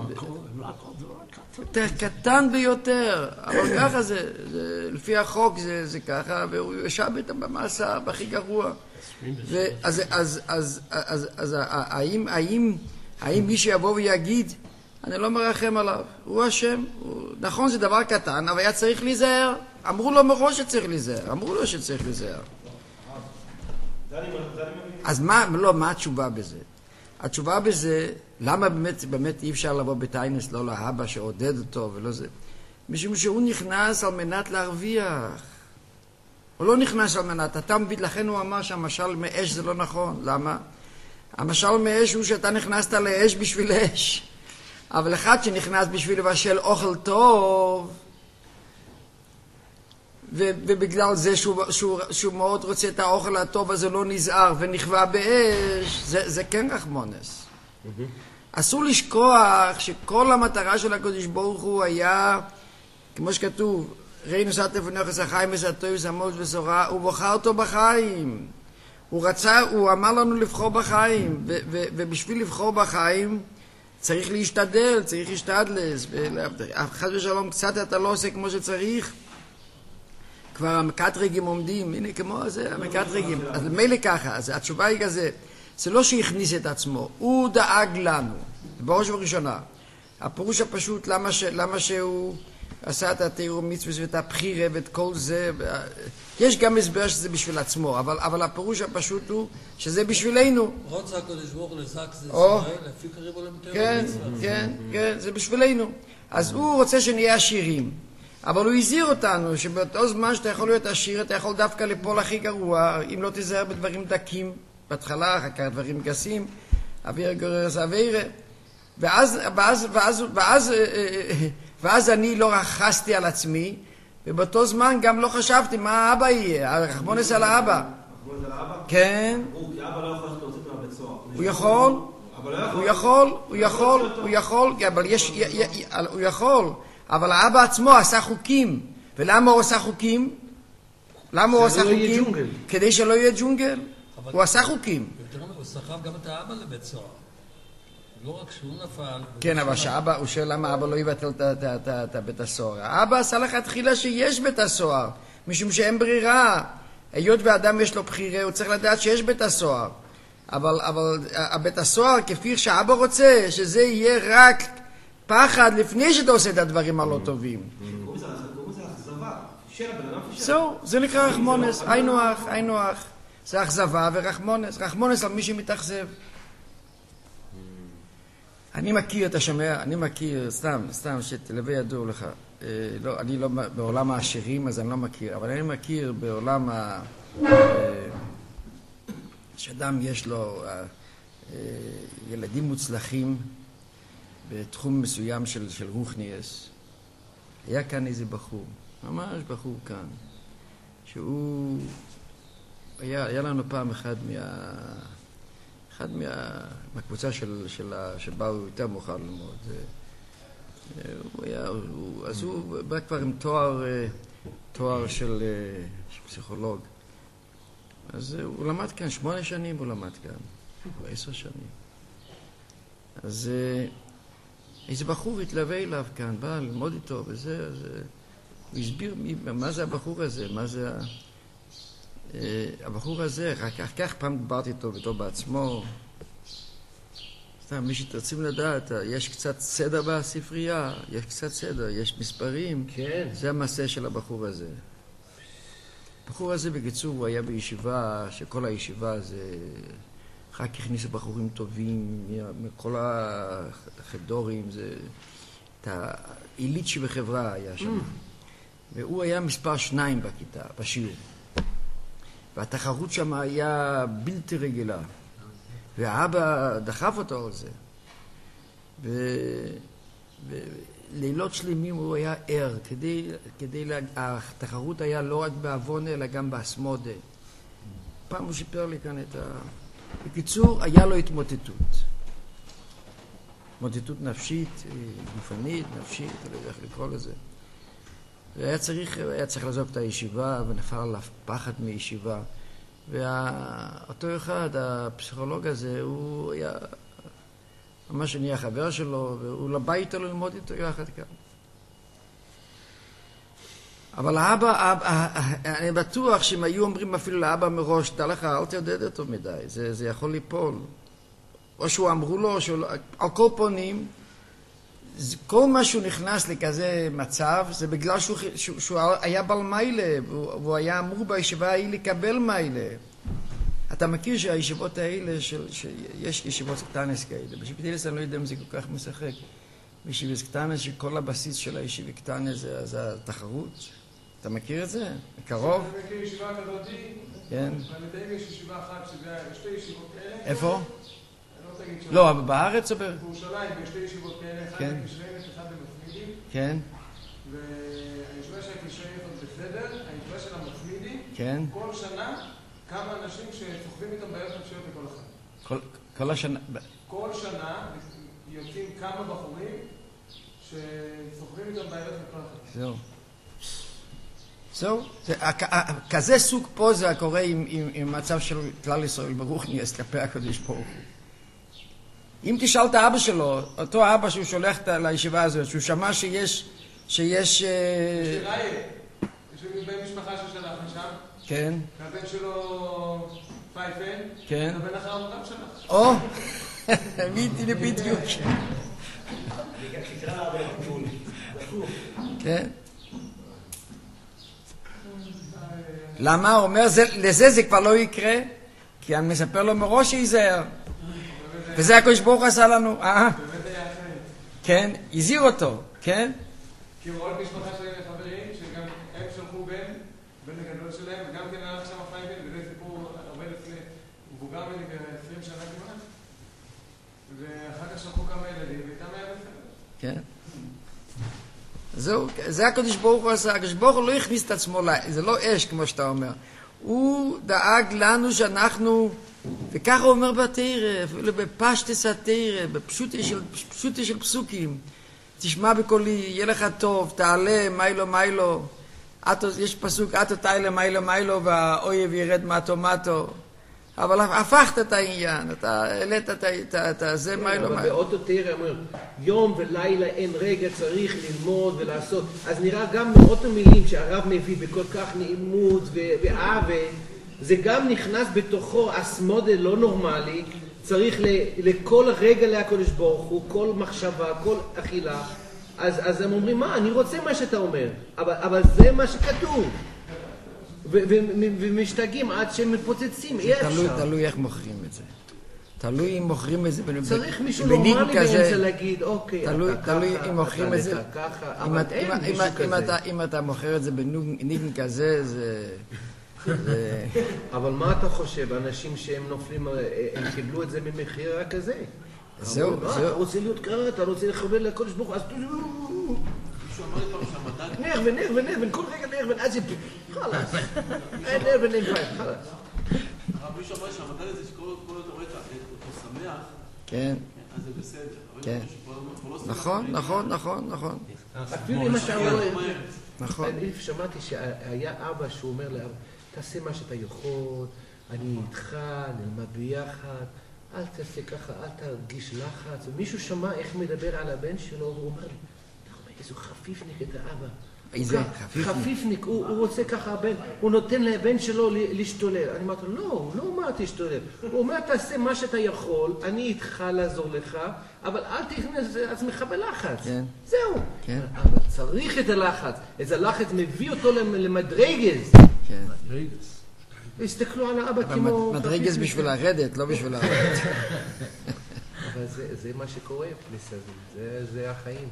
Speaker 3: יותר קטן ביותר, אבל ככה זה, זה לפי החוק זה, זה ככה, והוא ישב איתם במאסר, בהכי גרוע. אז, אז, אז, אז, אז, האם, האם, האם מי שיבוא ויגיד, אני לא מרחם עליו, הוא אשם, הוא, נכון זה דבר קטן, אבל היה צריך להיזהר. אמרו לו מראש שצריך להיזהר, אמרו לו שצריך להיזהר. אז מה, לא, מה התשובה בזה? התשובה בזה, למה באמת, באמת אי אפשר לבוא בטיינס לא לאבא שעודד אותו ולא זה? משום שהוא נכנס על מנת להרוויח. הוא לא נכנס על מנת, אתה מבין, לכן הוא אמר שהמשל מאש זה לא נכון. למה? המשל מאש הוא שאתה נכנסת לאש בשביל אש. אבל אחד שנכנס בשביל לבשל אוכל טוב, ו- ובגלל זה שהוא, שהוא, שהוא מאוד רוצה את האוכל הטוב הזה לא נזהר ונכווה באש, זה, זה כן רחמונס. Mm-hmm. אסור לשכוח שכל המטרה של הקדוש ברוך הוא היה, כמו שכתוב, ראינו נשאת לפניך החיים וסתו ושמות ושורה, הוא בחר אותו בחיים. הוא רצה, הוא אמר לנו לבחור בחיים, ו- ו- ובשביל לבחור בחיים צריך להשתדל, צריך להשתדלס, חס ושלום קצת אתה לא עושה כמו שצריך, כבר המקטרגים עומדים, הנה כמו זה, המקטרגים, אז מילא ככה, אז התשובה היא כזה, זה לא שהכניס את עצמו, הוא דאג לנו, בראש ובראשונה. הפירוש הפשוט, למה, ש, למה שהוא עשה את התיאור מצווה ואת הבחירה ואת כל זה, יש גם הסבר שזה בשביל עצמו, אבל, אבל הפירוש הפשוט הוא שזה בשבילנו.
Speaker 1: רוצה הקדוש ברוך הוא לזק זה ישראל, לפי קריבו למתאר.
Speaker 3: כן, כן, כן, זה בשבילנו. אז הוא רוצה שנהיה עשירים. אבל הוא הזהיר אותנו שבאותו זמן שאתה יכול להיות עשיר, אתה יכול דווקא ליפול הכי גרוע, אם לא תיזהר בדברים דקים, בהתחלה, אחר כך דברים גסים, אוויר גורר זה אוויר. ואז, ואז, ואז, ואז, ואז אני לא רכסתי על עצמי, ובאותו זמן גם לא חשבתי מה האבא יהיה, הרחמונס על האבא.
Speaker 5: הרחמונס על האבא?
Speaker 3: כן.
Speaker 5: הוא, כי אבא לא יכול להוציא מהבית סוהר.
Speaker 3: הוא יכול, הוא יכול, הוא יכול, הוא יכול, אבל יש, הוא יכול. אבל האבא עצמו עשה חוקים. ולמה הוא עשה חוקים? למה הוא עשה חוקים? כדי שלא יהיה ג'ונגל. הוא עשה חוקים.
Speaker 1: הוא סחב גם את האבא לבית סוהר. לא רק שהוא נפל.
Speaker 3: כן, אבל שהאבא, הוא שואל למה האבא לא יבטל את בית הסוהר. האבא עשה לך תחילה שיש בית הסוהר, משום שאין ברירה. היות ואדם יש לו בחירה, הוא צריך לדעת שיש בית הסוהר. אבל, אבל הבית הסוהר, כפי שהאבא רוצה, שזה יהיה רק פחד לפני שאתה עושה את הדברים הלא טובים. זהו, זה נקרא רחמונס, היינו אח, היינו אח. זה אכזבה ורחמונס, רחמונס על מי שמתאכזב. אני מכיר, אתה שומע, אני מכיר, סתם, סתם, שתלווה ידעו לך. אה, לא, אני לא, בעולם העשירים אז אני לא מכיר, אבל אני מכיר בעולם ה... אה, שאדם יש לו אה, אה, ילדים מוצלחים בתחום מסוים של, של רוחניאס. היה כאן איזה בחור, ממש בחור כאן, שהוא... היה, היה לנו פעם אחד מה... אחד מה... מהקבוצה של, של, שבאו יותר מאוחר ללמוד. הוא היה, הוא, אז הוא בא כבר עם תואר, תואר של, של פסיכולוג. אז הוא למד כאן, שמונה שנים הוא למד כאן, או עשר שנים. אז איזה בחור התלווה אליו כאן, בא ללמוד איתו וזה, אז הוא הסביר מי, מה זה הבחור הזה, מה זה... הבחור הזה, רק כך פעם דיברתי איתו ואיתו בעצמו. סתם, מי שתרצים לדעת, יש קצת סדר בספרייה, יש קצת סדר, יש מספרים.
Speaker 2: כן.
Speaker 3: זה המעשה של הבחור הזה. הבחור הזה, בקיצור, הוא היה בישיבה, שכל הישיבה זה... אחר כך הכניסו בחורים טובים, מכל החדורים, זה... את העילית שבחברה היה שם. והוא היה מספר שניים בכיתה, בשיעור. והתחרות שם היה בלתי רגילה. והאבא דחף אותו על זה. ולילות שלמים הוא היה ער, כדי, כדי לה... התחרות היה לא רק בעוון, אלא גם באסמודה. פעם הוא שיפר לי כאן את ה... בקיצור, היה לו התמוטטות. התמוטטות נפשית, גופנית, נפשית, לא יודע איך לקרוא לזה. והיה צריך, היה צריך לעזוב את הישיבה, ונפל עליו פחד מישיבה. ואותו אחד, הפסיכולוג הזה, הוא היה ממש נהיה חבר שלו, והוא לבא איתו ללמוד איתו יחד כאן. אבל האבא, אני בטוח שאם היו אומרים אפילו לאבא מראש, תדע לך, אל תעודד אותו מדי, זה, זה יכול ליפול. או שהוא אמרו לו, או שהוא, על כל פונים, כל מה שהוא נכנס לכזה מצב, זה בגלל שהוא, שהוא, שהוא היה בעל מיילה, והוא, והוא היה אמור בישיבה ההיא לקבל מיילה. אתה מכיר שהישיבות האלה, של, שיש ישיבות קטנס כאלה, בישיבות האלה אני לא יודע אם זה כל כך משחק. בישיבות קטנס, שכל הבסיס של הישיבות קטנס זה, זה התחרות. אתה מכיר את זה? קרוב?
Speaker 4: אני מכיר ישיבה כזאת,
Speaker 3: כן.
Speaker 4: בנתאים יש ישיבה אחת, שזה שתי ישיבות כאלה.
Speaker 3: איפה?
Speaker 4: לא תגיד שלא.
Speaker 3: לא, בארץ או ב...
Speaker 4: בירושלים, בשתי ישיבות כאלה, אחד
Speaker 3: כן.
Speaker 4: בקשרים, אחד במתמידים.
Speaker 3: כן.
Speaker 4: והישיבה של הקשרים זאת בסדר, הישיבה של המתמידים,
Speaker 3: כן.
Speaker 4: כל שנה, כמה אנשים שסוחבים איתם בעיות נפשיות לכל אחד.
Speaker 3: כל, כל השנה...
Speaker 4: כל שנה יוצאים כמה בחורים שסוחבים איתם בעיות לכל אחד.
Speaker 3: זהו. זהו. זה, כזה סוג פה זה קורה עם, עם, עם מצב של כלל ישראל ברוך נהיה כלפי הקדוש ברוך הוא. אם תשאל את האבא שלו, אותו אבא שהוא שולח לישיבה הזאת, שהוא שמע שיש... שיש...
Speaker 4: יש לי ראי, יש לי בן משפחה ששלח לשם.
Speaker 3: כן.
Speaker 4: והבן שלו פייפן.
Speaker 3: כן.
Speaker 4: והבן אחר הוא גם שלח.
Speaker 3: או! מיתי בדיוק. כן. למה? הוא אומר, לזה זה כבר לא יקרה, כי אני מספר לו מראש שיזהר. וזה הקדוש ברוך הוא עשה לנו. אה? כן, הזהיר אותו, כן?
Speaker 4: כי הוא עוד משפחה שלי לחברים, שגם הם שלחו בן, בן הגדול שלהם, וגם כן הלך שם פייפן, וזה סיפור הרבה לפני, מבוגר ממני ב-עשרים שנה כמעט, ואחר כך שלחו כמה ילדים, ואיתם היה בסדר.
Speaker 3: כן. זהו, זה הקדוש ברוך הוא עשה, הקדוש ברוך הוא לא הכניס את עצמו, זה לא אש כמו שאתה אומר. הוא דאג לנו שאנחנו, וככה הוא אומר בתורה, אפילו בפשטס התורה, בפשוטי של, בפשוטי של פסוקים. תשמע בקולי, יהיה לך טוב, תעלה, מיילו מיילו. יש פסוק, אתו תעלה מיילו מיילו, והאויב ירד מטו מטו. אבל הפכת את העניין, אתה העלית את זה מיילו מיילו.
Speaker 2: אבל באותו תראה אומר, יום ולילה אין רגע צריך ללמוד ולעשות. אז נראה גם מאותו מילים שהרב מביא בכל כך נעימות ואהבה, זה גם נכנס בתוכו אסמודל לא נורמלי, צריך לכל רגע להקדוש ברוך הוא, כל מחשבה, כל אכילה. אז, אז הם אומרים, מה, אני רוצה מה שאתה אומר, אבל, אבל זה מה שכתוב. ומשתגעים עד שהם מתפוצצים, אי אפשר.
Speaker 3: תלוי, תלוי איך מוכרים את זה. תלוי אם מוכרים את זה בניגן כזה.
Speaker 2: צריך מישהו נורמלי באמצע להגיד, אוקיי,
Speaker 3: תלוי,
Speaker 2: אתה
Speaker 3: תלוי
Speaker 2: ככה,
Speaker 3: אם מוכרים את זה.
Speaker 2: ככה,
Speaker 3: אם,
Speaker 2: אבל
Speaker 3: אם,
Speaker 2: אין
Speaker 3: אם,
Speaker 2: מישהו
Speaker 3: אם,
Speaker 2: כזה.
Speaker 3: אתה, אם אתה מוכר את זה בניגן כזה, זה... זה...
Speaker 2: אבל מה אתה חושב? אנשים שהם נופלים, הם קיבלו את זה ממחיר רק כזה.
Speaker 3: זהו,
Speaker 2: אתה
Speaker 3: זהו.
Speaker 2: רוצה להיות קרא, אתה רוצה לכוון לקודש ברוך הוא, אז תשמעו. נר ונר ונר, וכל רגע נר ונר, אז יפי. חלאס. אין נר ונר פייב, חלאס.
Speaker 6: הרב מישהו אומר שהמדד הזה שכל אותו רואה אותו שמח,
Speaker 3: כן.
Speaker 6: אז זה בסדר.
Speaker 3: כן. נכון, נכון, נכון, נכון.
Speaker 2: אפילו אם אתה רואה...
Speaker 3: נכון.
Speaker 2: אני שמעתי שהיה אבא שהוא אומר לאבא, תעשה מה שאתה יכול, אני איתך, נלמד ביחד, אל תעשה ככה, אל תרגיש לחץ. ומישהו שמע איך מדבר על הבן שלו, והוא אומר, איזו חפיפניק את האבא.
Speaker 3: איזה חפיפניק?
Speaker 2: חפיפניק, הוא, הוא רוצה ככה, הבן, הוא נותן לבן שלו להשתולל. אני אמרתי, לא, הוא לא אומר תשתולל. הוא אומר, תעשה מה שאתה יכול, אני איתך לעזור לך, אבל אל תכנס עצמך בלחץ.
Speaker 3: כן.
Speaker 2: זהו.
Speaker 3: כן.
Speaker 2: אבל צריך את הלחץ. איזה לחץ מביא אותו למדרגז.
Speaker 3: כן.
Speaker 2: הסתכלו על האבא
Speaker 3: אבל
Speaker 2: כמו...
Speaker 3: מדרגז בשביל לרדת, לא בשביל לרדת.
Speaker 2: אבל זה, זה מה שקורה מסביב, זה, זה החיים.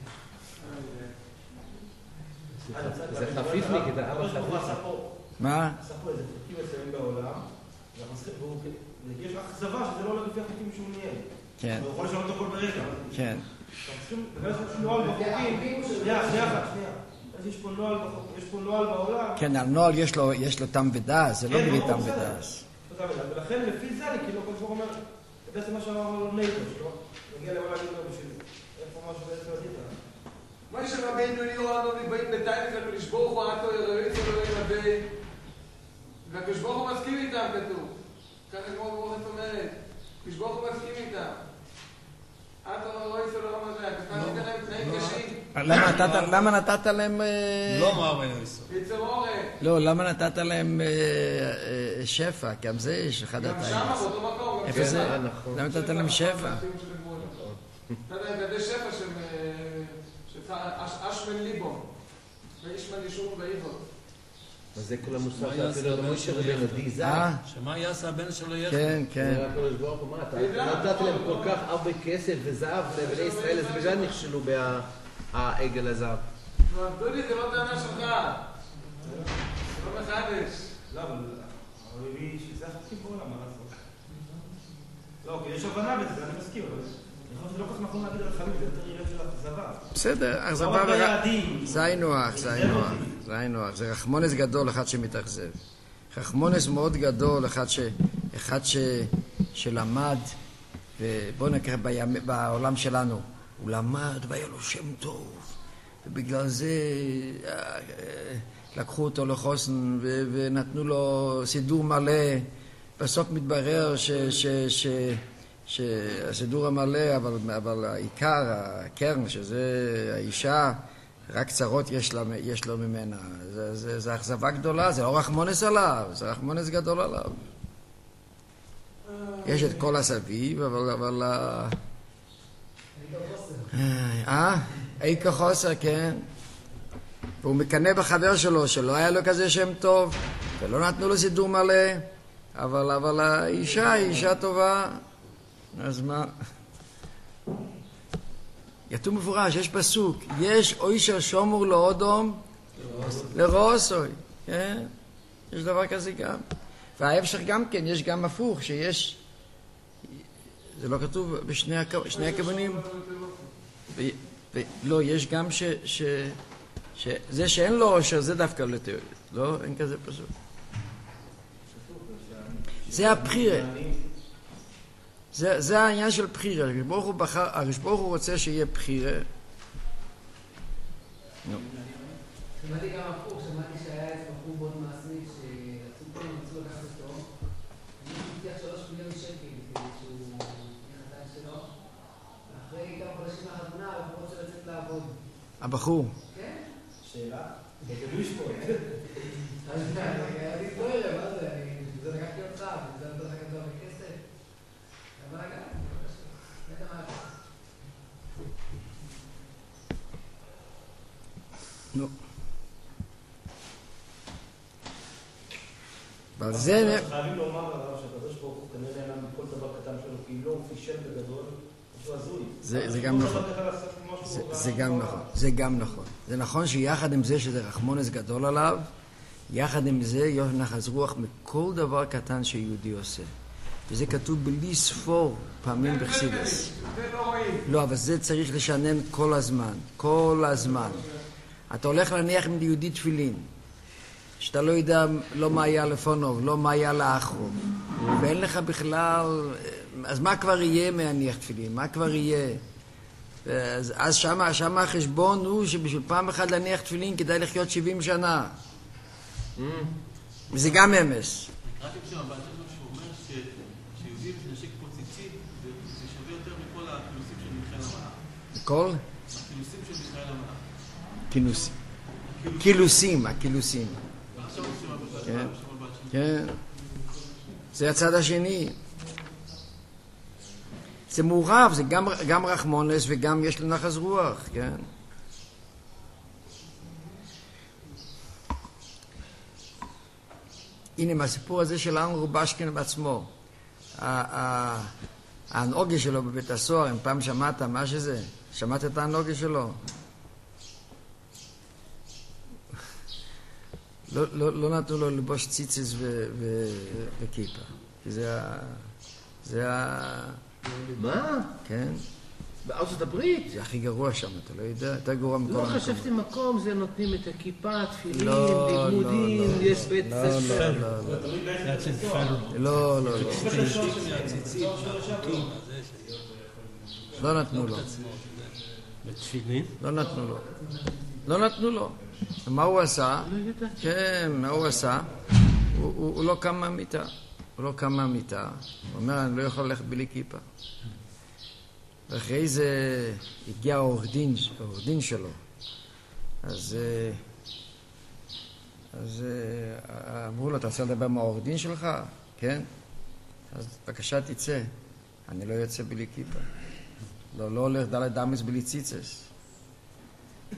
Speaker 2: זה חפיפניק, את האבא חפיפניק.
Speaker 3: מה?
Speaker 5: עשה פה איזה חוקים מסוימים בעולם, ויש אכזבה שזה לא הולך לפי החוקים שהוא ניהל.
Speaker 3: כן.
Speaker 5: הוא יכול לשנות הכל ברגע.
Speaker 3: כן.
Speaker 5: בגלל שיש נוהל בחוקים, שנייה, שנייה אחת, שנייה. אז יש פה נוהל בחוקים, יש פה נוהל בעולם.
Speaker 3: כן, הנוהל יש לו, יש לו טעם ודס, זה לא בלי טעם ודס.
Speaker 5: ולכן לפי זה אני כאילו כל שבוע אומר, אתה יודע מה שאמר לו נייטו, שלא? נגיע למה להגיד לו בשבילי. איפה משהו בעצם עדית?
Speaker 4: מה שרבינו ליאור אנובי באים בטיימק על לשבור חואתו יראה שלו ילבי והקשבור הוא מסכים איתם כתוב ככה כמו ברוכת אומרת קשבור הוא מסכים איתם אתו רואה שלו לא מזה כתב ניתן להם תנאים קשים
Speaker 3: למה נתת להם...
Speaker 1: לא מה רבינו ישראל
Speaker 4: יצר אורך
Speaker 3: לא, למה נתת להם שפע? גם זה יש אחד
Speaker 4: גם
Speaker 3: התאים.
Speaker 4: שמה באותו מקום
Speaker 3: איפה זה? למה נתת להם שפע?
Speaker 4: נתת להם גדי שפע של אשמן ליבו, וישמן לישום ואיבו.
Speaker 2: אז זה כל המושג שאפילו למשה רבנו דיזה.
Speaker 1: שמה יעשה הבן שלו יחד?
Speaker 3: כן, כן.
Speaker 2: זה הקדוש ברוך הוא, מה, אתה נתת להם כל כך הרבה כסף וזהב לבני ישראל, אז בגלל נכשלו בעגל הזהב.
Speaker 4: דודי, זה לא טענה שלך. זה לא מחדש.
Speaker 5: לא, אבל זה החוקים בעולם, מה לעשות? לא, כי יש הבנה בזה, זה אני מסכים, אבל אני חושב שזה לא כך נכון להגיד על חמים, זה יותר עניין של אכזבה.
Speaker 3: בסדר, אכזבה ורק... זה היינו הך, זה היינו הך, זה היינו הך. זה רחמונס גדול, אחד שמתאכזב. רחמונס מאוד גדול, אחד ש... אחד ש... שלמד, ובואו נקרא בעולם שלנו, הוא למד והיה לו שם טוב, ובגלל זה לקחו אותו לחוסן ו... ונתנו לו סידור מלא. בסוף מתברר ש... ש... ש... שהסידור המלא, אבל, אבל העיקר, הקרן, שזה האישה, רק צרות יש לה, יש לו ממנה. זה, זה, זה אכזבה גדולה, זה לא רחמונס עליו, זה רחמונס גדול עליו. יש את כל הסביב, אבל... אבל אה? איקה חוסר, כן. והוא מקנא בחבר שלו, שלא היה לו כזה שם טוב, ולא נתנו לו סידור מלא, אבל, אבל האישה היא אישה טובה. אז מה? כתוב מפורש, יש פסוק, יש אוישר שומור לאודום לרוסוי, כן? יש דבר כזה גם. והאפשר גם כן, יש גם הפוך, שיש, זה לא כתוב בשני שני הכיוונים? ו, ו, לא, יש גם ש, ש, ש, זה שאין לו אושר, זה דווקא לתיאוריה, לא? אין כזה פסוק. זה הבחירה. זה, זה העניין של בחירה. הקדוש ברוך הוא בחר, הקדוש ברוך הוא רוצה שיהיה בחירה. נו.
Speaker 7: שמעתי גם הפוך, שמעתי שהיה איזה בחור מאוד מעשי, שרצו כל הזמן רצו לקחת אותו. אני הבטיח שלוש מיליון שקל, שהוא חתן שלו. ואחרי כמה חודשים מהחתונה, הוא רוצה לצאת לעבוד.
Speaker 3: הבחור.
Speaker 7: כן?
Speaker 5: שאלה? זה גדוש פה.
Speaker 7: אז אני לא יודע, מה זה? זה לקחתי אותך, וזה נתת לך כתוב בכסף. מה רגע? נתן מה אתה?
Speaker 3: נו. אבל זה...
Speaker 5: חייבים לומר עליו שהקדוש ברוך הוא כנראה נהנה מכל דבר קטן שלו, כי אם לא הוא פישל בגדול, משהו הזוי.
Speaker 3: זה גם נכון. זה גם נכון. זה גם נכון. זה נכון שיחד עם זה שזה רחמונס גדול עליו, יחד עם זה יש נחת רוח מכל דבר קטן שיהודי עושה. וזה כתוב בלי ספור פעמים בחסידות. לא, אבל זה צריך לשנן כל הזמן. כל הזמן. אתה הולך להניח עם יהודי תפילין, שאתה לא יודע לא מה היה לפונוב, לא מה היה לאחרוב, ואין לך בכלל, אז מה כבר יהיה מהניח תפילין? מה כבר יהיה? אז, אז שמה, שמה החשבון הוא שבשביל פעם אחת להניח תפילין כדאי לחיות שבעים שנה. Mm. וזה גם אמס.
Speaker 6: קראתי בשם הבעל שלנו שהוא אומר שיהודים נשק פה ציצית, זה שווה יותר מכל הכינוסים של מיכאל המלאך.
Speaker 3: כל?
Speaker 6: הכינוסים של מיכאל המלאך.
Speaker 3: כינוסים. כילוסים, הכילוסים.
Speaker 6: ועכשיו עושים הבעל
Speaker 3: כן,
Speaker 6: שלנו.
Speaker 3: כן. זה הצד השני. זה מעורב, זה גם, גם רחמונס וגם יש לו נחת רוח, כן? הנה, מהסיפור הזה של אהרון רובשקין בעצמו. האנוגיה שלו בבית הסוהר, אם פעם שמעת מה שזה? שמעת את האנוגיה שלו? לא, לא, לא נתנו לו לבוש ציציס ו, ו, וכיפה. כי זה ה... זה ה...
Speaker 2: מה?
Speaker 3: כן.
Speaker 2: בארצות הברית?
Speaker 3: זה הכי גרוע שם, אתה לא יודע? יותר גרוע מכל
Speaker 2: לא
Speaker 3: המקום.
Speaker 2: חשבתי מקום, זה נותנים את הכיפה, תפילים,
Speaker 3: לא,
Speaker 2: לימודים,
Speaker 3: לא, לא.
Speaker 2: יש בית
Speaker 3: לא,
Speaker 2: ספר.
Speaker 3: לא, לא, לא. לא נתנו לו.
Speaker 1: בתפילין?
Speaker 3: לא נתנו לו. לא נתנו לו. מה הוא עשה? כן, מה הוא עשה? הוא, הוא, הוא לא קם מהמיטה. הוא לא קם מהמיטה. הוא אומר, אני לא יכול ללכת בלי כיפה. ואחרי זה הגיע העורך דין, העורך דין שלו. אז, אז אמרו לו, אתה רוצה לדבר עם העורך דין שלך? כן? אז בבקשה תצא. אני לא יוצא בלי כיפה. לא, לא הולך דלת דמס בלי ציצס.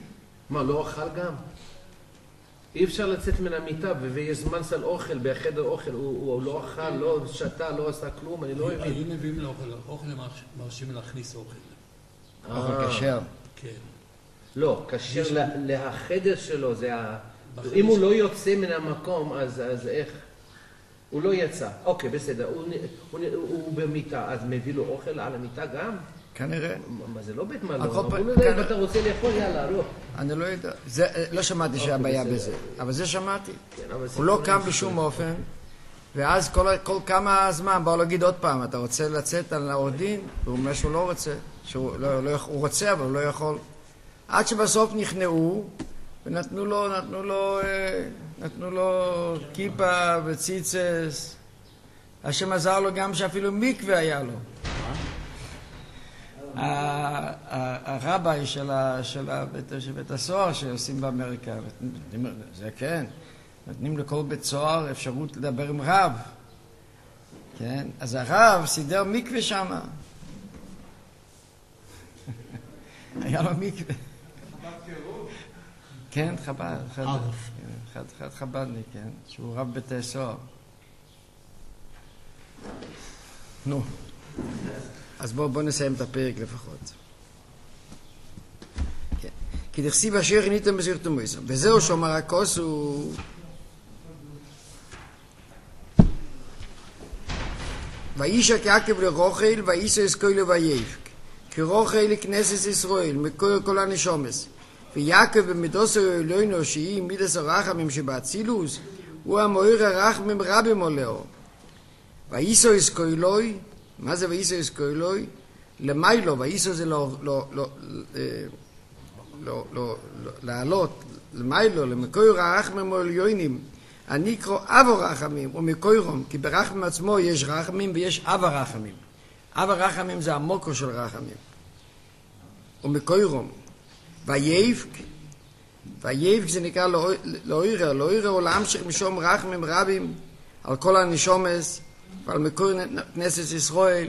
Speaker 2: מה, לא אכל גם? אי אפשר לצאת מן המיטה ויש זמן של אוכל, בחדר אוכל, הוא, הוא לא אכל, לא שתה, לא עשה כלום, אני לא מבין.
Speaker 1: היו מביאים לאוכל, אוכל הם מרשים להכניס אוכל.
Speaker 3: אוכל כשר.
Speaker 1: כן.
Speaker 2: לא, כשר לחדר שלו, זה ה... אם הוא לא יוצא מן המקום, אז, אז איך? הוא לא יצא. אוקיי, בסדר, הוא, הוא, הוא, הוא במיטה, אז מביא לו אוכל על המיטה גם?
Speaker 3: כנראה.
Speaker 2: מה, זה לא בית מלון.
Speaker 3: הכל פ-
Speaker 2: הוא לא יודע אם
Speaker 3: כנראה-
Speaker 2: אתה רוצה לאכול, יאללה, לא.
Speaker 3: אני לא יודע. זה, לא שמעתי שהבעיה
Speaker 2: בסדר.
Speaker 3: בזה, אבל זה שמעתי.
Speaker 2: כן, אבל
Speaker 3: הוא
Speaker 2: סיפורים
Speaker 3: לא קם
Speaker 2: סיפורים.
Speaker 3: בשום אופן, ואז כל, כל כמה זמן באו להגיד עוד פעם, אתה רוצה לצאת על העורך דין? והוא אומר שהוא לא רוצה, שהוא לא, לא, הוא רוצה אבל הוא לא יכול. עד שבסוף נכנעו, ונתנו לו, נתנו לו, אה, נתנו לו כיפה וציצס. השם עזר לו גם שאפילו מקווה היה לו. ה- ה- הרבי של ה- של הבית- של בית הסוהר שעושים באמריקה, נותנים- זה כן, נותנים לכל בית סוהר אפשרות לדבר עם רב, כן? אז הרב סידר מקווה שם. היה לו מקווה. כן, חב"ד, חב"ד, כן, חד- חד חב"דניק, כן, שהוא רב בית הסוהר. נו. אז בואו בוא נסיים את הפרק לפחות. כן. כי דכסיב אשר עניתם בזכות מויסר. וזהו שאומר הכוס הוא... וישק יעקב לרוכל וייסו יסקוילו וייבק. כי רוכל לכנסת ישראל מקור כל הנשומס. ויעקב במידוסו אלוהינו שהיא מידס הרחמים שבאצילוס הוא המועיר הרחמים רבים עולהו. וייסו יסקוילוי, מה זה וייסו יסקוילוי? למיילו, וייסו זה לא, לא, לא, לא, לא, לא, לעלות, למיילו, למקור הרחמים עליונים, אני קרוא אב הרחמים ומקורום, כי ברחמים עצמו יש רחמים ויש אב הרחמים. אב הרחמים זה המוקו של רחמים. ומקורום. וייבק, וייבק זה נקרא לא עירר, לא עירר הוא להמשיך משום רחמים רבים על כל הנשומס, ועל מקור כנסת ישראל.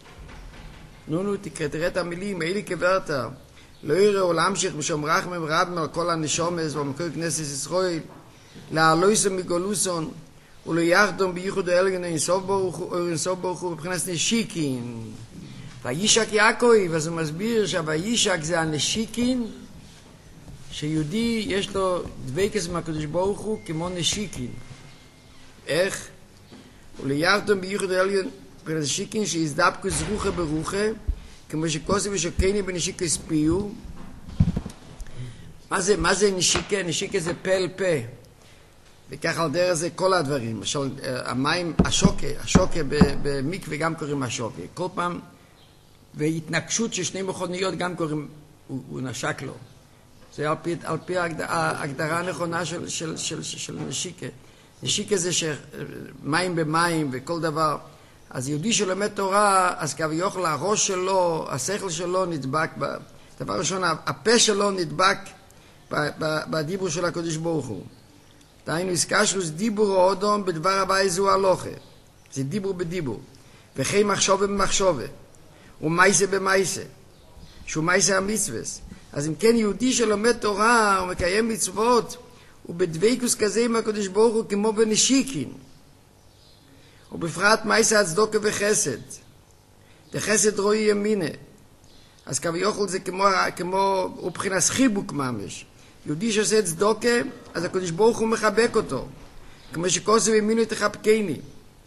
Speaker 3: נו נו, תראה את המילים, אלי כברתה. לא יראה הוא להמשיך משום רחמים רבים על כל הנשומס ועל מקור כנסת ישראל. להעלויסם מגולוסון ולא יחדום בייחוד האלגן אינסוף ברוך הוא, או אינסוף ברוך הוא מבחינת נשיקין. וישק יעקב, אז הוא מסביר שהוישק זה הנשיקין, שיהודי יש לו דבקות מהקדוש ברוך הוא כמו נשיקין. איך? וליחדום בייחוד האלגן מבחינת נשיקין שיזדבקו זרוחה ברוחה, כמו שכוסי ושוקני בנשיקה הספיעו. מה זה, מה זה נשיקה? נשיקה זה פה אל פה. וכך על דרך זה כל הדברים. למשל, המים, השוקה, השוקה במקווה גם קוראים השוקה. כל פעם, והתנגשות של שני מכוניות גם קוראים, הוא, הוא נשק לו. זה על פי, על פי ההגדרה הנכונה של, של, של, של, של נשיקה. נשיקה זה שמים במים וכל דבר. אז יהודי שלומד תורה, אז כביכול הראש שלו, השכל שלו נדבק, ב, דבר ראשון, הפה שלו נדבק בדיבור של הקדוש ברוך הוא. דהיינו, איסקשרוס דיבור האודום בדבר הבא זו הלוכה. זה דיבור בדיבור. וכי מחשובה במחשובה. ומייסה במייסה. שהוא מייסה המצווס. אז אם כן, יהודי שלומד תורה ומקיים מצוות, הוא בדבקוס כזה עם הקדוש ברוך הוא כמו בנשיקין. ובפרט מייסה הצדוקה וחסד. וחסד רואי ימינה. אז כביכול זה כמו, כמו, הוא בחינת חיבוק ממש. יהודי שעושה צדוקה, אז הקדוש ברוך הוא מחבק אותו. כמו שכוסף ימינו תחבקני.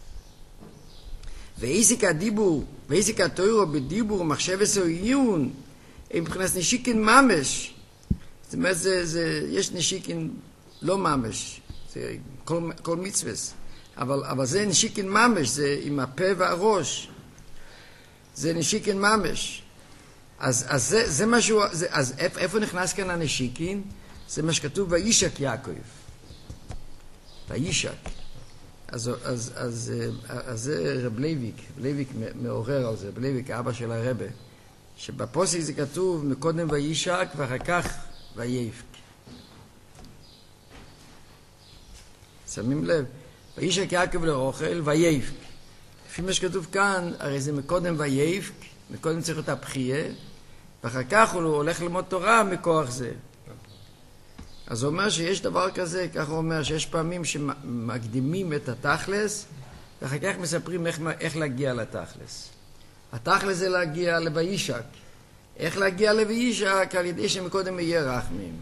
Speaker 3: ואיסיק הדיבור, ואיסיק התוירו בדיבור ומחשבס או עיון, הם מבחינת נשיקין ממש. זאת אומרת, זה, זה, יש נשיקין לא ממש. זה כל, כל מצווס. אבל, אבל זה נשיקין ממש, זה עם הפה והראש. זה נשיקין ממש. אז, אז זה, זה משהו, זה, אז איפה נכנס כאן הנשיקין? זה מה שכתוב, וישק יעקב. וישק. אז, אז, אז, אז זה רב לייביק, לייביק מעורר על זה, רב לייביק, האבא של הרבה, שבפוסק זה כתוב, מקודם וישק ואחר כך וייבק. שמים לב? וישק יעקב לרוכל וייבק. לפי מה שכתוב כאן, הרי זה מקודם וייבק, מקודם צריך להיות הבחייה, ואחר כך הוא הולך ללמוד תורה מכוח זה. אז הוא אומר שיש דבר כזה, כך הוא אומר, שיש פעמים שמקדימים את התכלס, ואחר כך מספרים איך, איך להגיע לתכלס. התכלס זה להגיע לוישק. איך להגיע לוישק? על ידי שמקודם יהיה רחמים.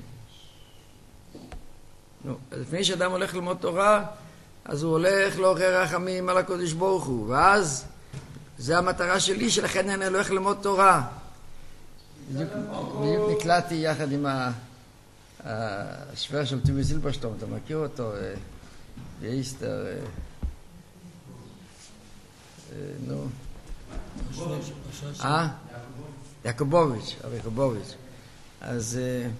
Speaker 3: נו, לפני שאדם הולך ללמוד תורה, אז הוא הולך לעורר רחמים על הקדוש ברוך הוא, ואז זה המטרה שלי, שלכן אני הולך ללמוד תורה. בדיוק נקלעתי יחד עם השפר של טובי זילברשטום, אתה מכיר אותו? ואיסטר, נו. אה? יעקובוביץ', הרב יעקובוביץ'. אז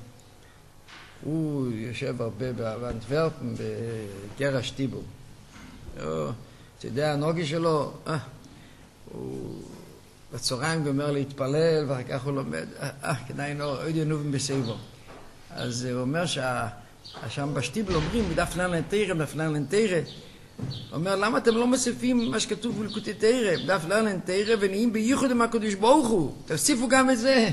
Speaker 3: הוא יושב הרבה באנטוורפן, בגרה שטיבל. אתה יודע, הנוגי שלו, הוא בצהריים גומר להתפלל, ואחר כך הוא לומד, אה, כדאי נור, עוד ינובים בסייבו. אז הוא אומר ששם בשטיבל אומרים, מדף לן תירא, מדף לן תירא. הוא אומר, למה אתם לא מוסיפים מה שכתוב בליקוטי תירא, מדף לן תירא, ונהיים בייחוד עם הקדוש ברוך הוא. תוסיפו גם את זה.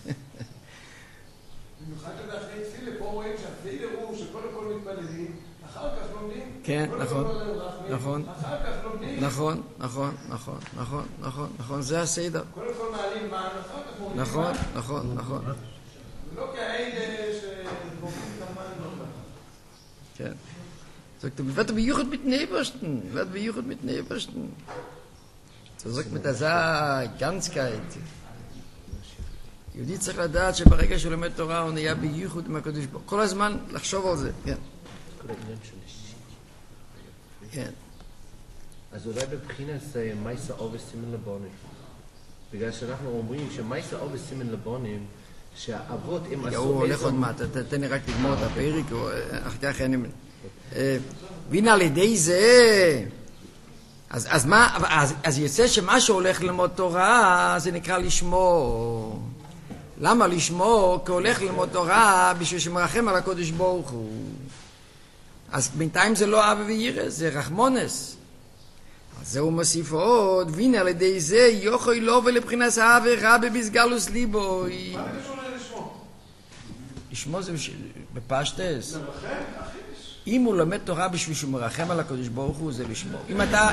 Speaker 4: במיוחד אחרי תפילה, פה רואים שהתפילה הוא שקודם כל מתפללים, אחר כך לומדים.
Speaker 3: כן, נכון, נכון.
Speaker 4: אחר כך לומדים.
Speaker 3: נכון, נכון, נכון, נכון, נכון, נכון, זה הסדר.
Speaker 4: קודם כל מעלים מן, אחר כך מורידים מן.
Speaker 3: נכון, נכון, נכון.
Speaker 4: לא כאלה שבוחרים את המן לא ככה.
Speaker 3: כן. sagt er, wird bejüchert mit Nebersten, wird bejüchert mit Nebersten. So sagt mit der Ganzkeit. יהודי צריך לדעת שברגע שהוא לומד תורה הוא נהיה בייחוד עם הקדוש ברוך הוא. כל הזמן לחשוב על זה, כן.
Speaker 2: כל העניין של השיעור.
Speaker 3: כן.
Speaker 2: אז אולי בבחינת מייסה אובס סימן לבונים. בגלל שאנחנו אומרים שמייסה אובס סימן לבונים, שהאבות הם עשו...
Speaker 3: הוא הולך עוד מעט, תן לי רק לגמור את הפרק, אחר כך אני... והנה על ידי זה... אז, אז, מה, אז, אז יצא שמה שהולך ללמוד תורה זה נקרא לשמור. למה לשמור? כי הולך ללמוד תורה בשביל שמרחם על הקודש ברוך הוא. אז בינתיים זה לא אבא וירא, זה רחמונס. אז זה הוא מוסיף עוד, והנה על ידי זה יוכי לא ולבחינס אבא רבי בסגלוס ליבו.
Speaker 4: מה זה קשור לשמור?
Speaker 3: לשמור זה בפשטס. אם הוא לומד תורה בשביל שהוא מרחם על הקדוש ברוך הוא, זה לשמור. אם אתה...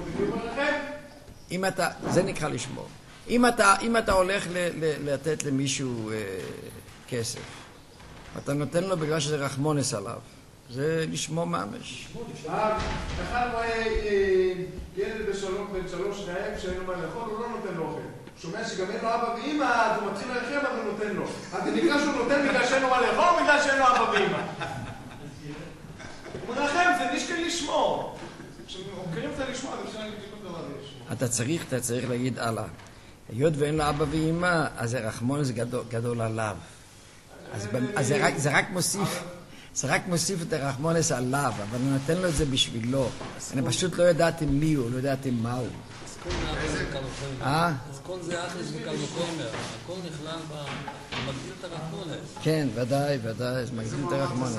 Speaker 3: אם אתה... זה נקרא לשמור. אם אתה, אם אתה הולך ל, ל, לתת למישהו אה, כסף, אתה נותן לו בגלל שזה רחמונס עליו. זה לשמור ממש.
Speaker 4: אחד רואה ילד בשלום בן שלוש שניים שאין לו מה לאכול, הוא לא נותן לו אוכל. הוא שומע שגם אין לו אבא ואמא, אז הוא מתחיל לרחם, אז הוא נותן לו. אז זה נקרא שהוא נותן בגלל שאין לו מה לאכול או בגלל שאין לו אבא ואמא? הוא מרחם, זה נשקל לשמור. כשמוכרים את זה לשמור, אז אפשר להגיד שכל דבר יש.
Speaker 3: אתה צריך, אתה צריך להגיד הלאה. היות ואין לו אבא ואמא, אז הרחמונס גדול, גדול עליו. אז, אז זה, רק, זה רק מוסיף, זה רק מוסיף את הרחמונס עליו, אבל הוא נותן לו את זה בשבילו. אני פשוט לא ידעתי מי הוא, לא ידעתי מה הוא.
Speaker 1: אז כל זה אחס וקל וחומר, הכל נכלל במגדיל את הרחמונס.
Speaker 3: כן, ודאי, ודאי, זה מגדיל את הרחמונס.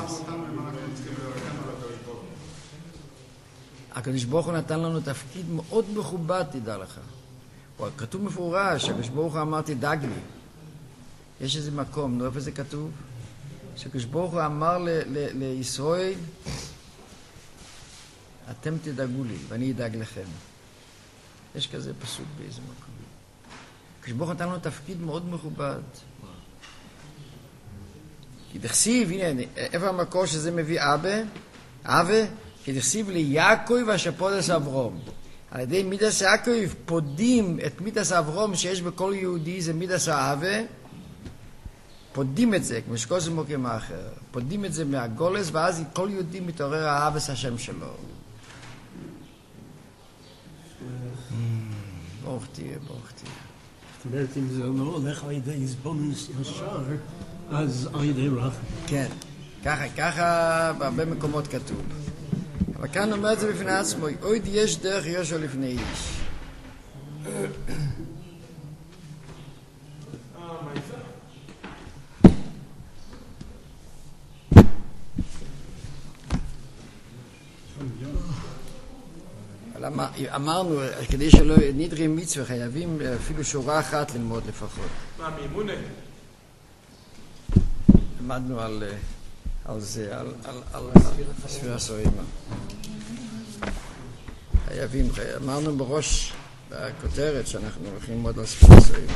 Speaker 3: הקדוש ברוך הוא נתן לנו תפקיד מאוד מכובד, תדע לך. כתוב מפורש, הקדוש ברוך הוא אמר תדאג לי. יש איזה מקום, נו איפה זה כתוב? שהקדוש ברוך הוא אמר ל- ל- לישראל, אתם תדאגו לי ואני אדאג לכם. יש כזה פסוק באיזה מקום. הקדוש ברוך הוא נתן לנו תפקיד מאוד מכובד. כי דכסיב, הנה, איפה המקור שזה מביא אבא? אבא? כי דכסיב ליעקב והשפודס אברום. על ידי מידס יעקב פודים את מידס אברום שיש בכל יהודי, זה מידס האבא. פודים את זה, כמו שכל זה מוקים האחר. פודים את זה מהגולס, ואז כל יהודי מתעורר האבס השם שלו. ברוך תהיה, ברוך תהיה.
Speaker 8: זאת אומרת, אם זה לא הולך על ידי איזבונוס ישר, אז על ידי רחם.
Speaker 3: כן, ככה, ככה בהרבה מקומות כתוב. אבל כאן אומר את זה בפני עצמו, עוד יש דרך יושע לפני איש. אמרנו, כדי שלא נדרי מצווה, חייבים אפילו שורה אחת ללמוד לפחות.
Speaker 4: מה, מימונה?
Speaker 3: למדנו על על זה, על, על, על ספירה סוימה. חייבים, אמרנו בראש בכותרת שאנחנו הולכים ללמוד על ספירה סוימה.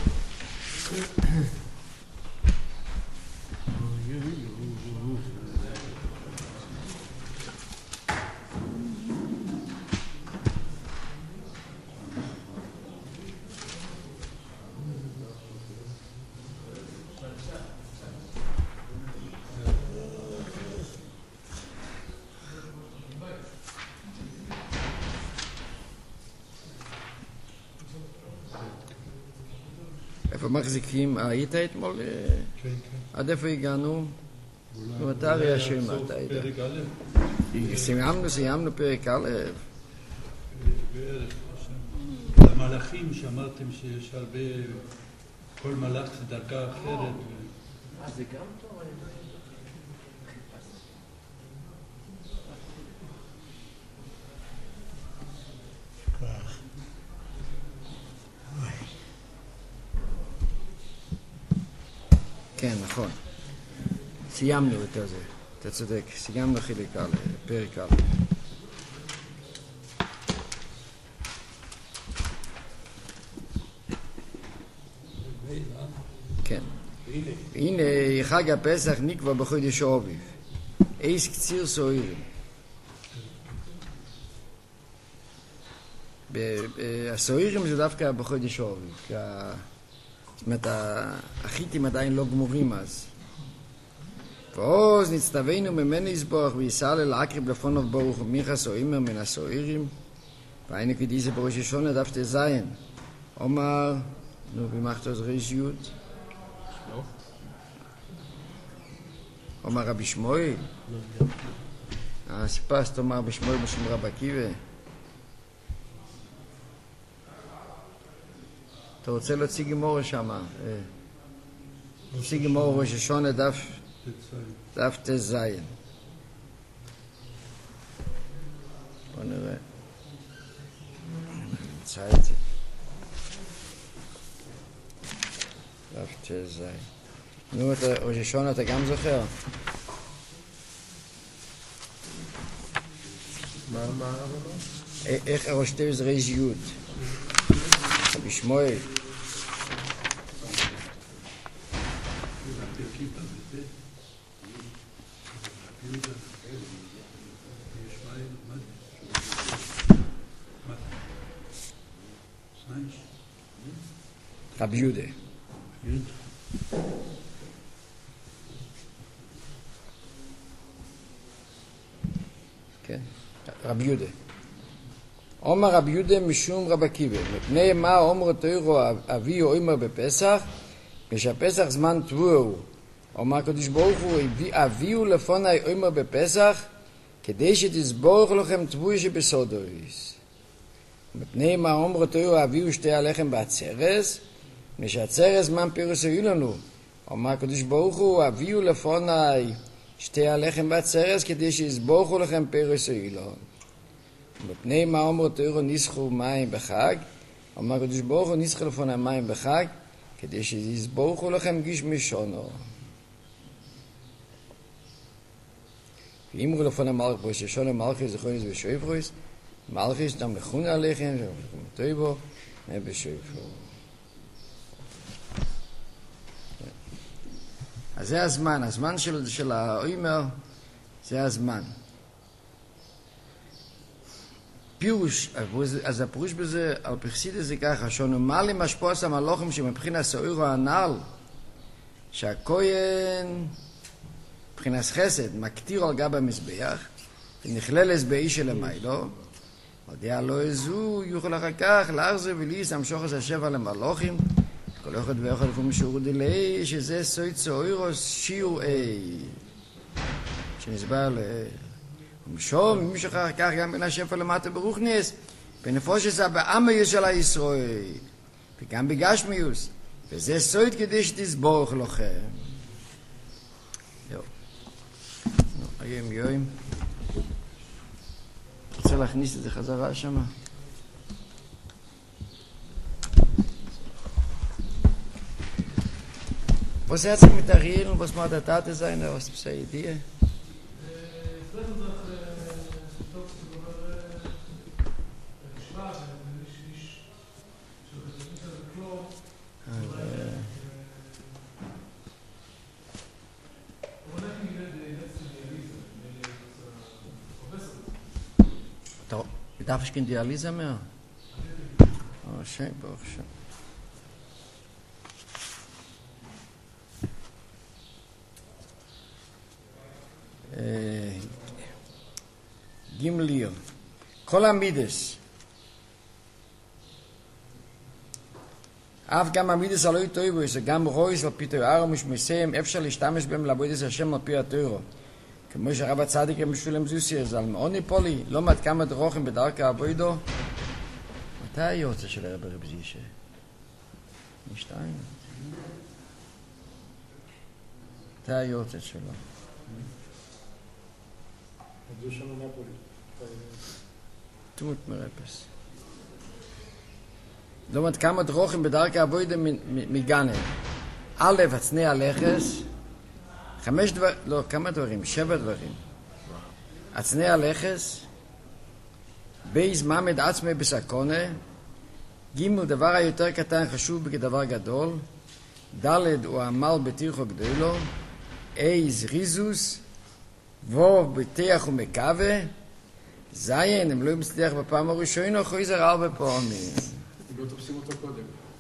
Speaker 3: איפה מחזיקים? היית אתמול?
Speaker 9: כן, כן.
Speaker 3: עד איפה הגענו? מתי היה שם אתה היית?
Speaker 9: פרק א'.
Speaker 3: סיימנו, סיימנו פרק א'.
Speaker 9: בערך. המלאכים שאמרתם שיש הרבה, כל מלאך זה דרגה אחרת.
Speaker 2: זה גם טוב?
Speaker 3: כן, נכון. סיימנו את זה. אתה צודק. סיימנו חלק א', פרק א'. כן. הנה, חג הפסח נקבע בחודש אביב. אייס קציר סוערים. הסוערים זה דווקא בחודש אביב. זאת אומרת, החיתים עדיין לא גמורים אז. ועוז נצטווינו ממנו יסבורך ויסע ללעקרב לפונו ברוך ומיכה סועימר מן הסוערים והיינו כדיזה בראש השונה דף תזיין אומר, נו במחתו זה ריש יוד אומר רבי שמואל הסיפסת אומר רבי שמואל בשם רב עקיבא אתה רוצה להוציא גמורה שמה להוציא גמורה ראש השונה דף דף תזיין בוא נראה נמצא את זה דף תזיין נו, ראש השונה אתה גם זוכר?
Speaker 2: מה, מה הרב אמר?
Speaker 3: איך ראש תז ריש יוד רבי שמואל רבי יהודה כן, רבי יהודה אומר רבי יהודה משום רב עקיבא מפני מה אומר תוירו אבי או אמר בפסח כשהפסח זמן תבואה הוא אומר הקדוש ברוך הוא אביהו לפני אומר בפסח כדי שתסבורך לכם תבואה שבסודויס מפני מה אומר תוירו אביהו שתי הלחם בעצרס כשהצרס זמן פירוס היו לנו אומר הקדוש ברוך הוא אביהו לפני שתי הלחם בעצרס כדי שיסבורכו לכם פירוס היו לנו מפני מה אומר תוירו ניסחו מים בחג אומר הקדוש ברוך הוא ניסחו לפני מים בחג כדי שיסבורכו לכם גשמי שונו ואמרו לפני מלכו ששונו מלכו זכרוניס ושויפרויס מלכיס דם לכון עליכם תויבו ובשויפרו אז זה הזמן, הזמן של, של האוימר זה הזמן פירוש, אז הפירוש בזה על פרסידס זה ככה שנומלי משפוס המלוכים שמבחינת סעורו הנעל שהכהן מבחינת חסד מקטיר על גב המזבח ונכללס באיש של המיילו הודיע לו איזו יוכל אחר כך להחזר וליס המשוך את השבע למלוכים כל אחד ואחד לפעמים שיעור דילי שזה סויד סעורוס שיעור אי שנסבר ל... ומשום ממשך אחר כך גם בין השפע למטה ברוכניס בנפושס הבאמיוס של הישראל וגם בגשמיוס וזה סויד כדי שתסבורך לכם יו נו, היום יום רוצה להכניס את זה חזרה שמה Was hat sich mit der Rielen, was mal der Tate sein, was ist die Idee? Darf ich keine Dialyse mehr? Oh, schön, Buch, schön. גימליר, כל המידס, אף גם המידס הלא יטויבו, זה גם רויס על פי תואר ומשמסים, אפשר להשתמש בהם לעבודת השם על פי התוארו. כמו שהרב הצדיק משולם זוסי, זה על מעוני פולי, לא מעט כמה דרוכים בדרכי עבודו. מתי היוצא של הרב רב זישה? משתיים. מתי היוצא שלו?
Speaker 4: זה שם נפולי.
Speaker 3: תמות מרפס. לא מעט כמה דרוכים בדרכי עבודו מגנב. א', הצנע הלכס, חמש דבר, לא, כמה דברים, שבע דברים. הצנע הלכס, בייז ממד עצמי בסקונה, ג' דבר היותר קטן חשוב כדבר גדול, ד' הוא עמל בתירכו גדולו, אייז ריזוס, וו בתיח ומקווה, זיין, הם לא מצליח בפעם הראשונה, חויזר הרבה פעמים.
Speaker 4: לא תופסים אותו קודם.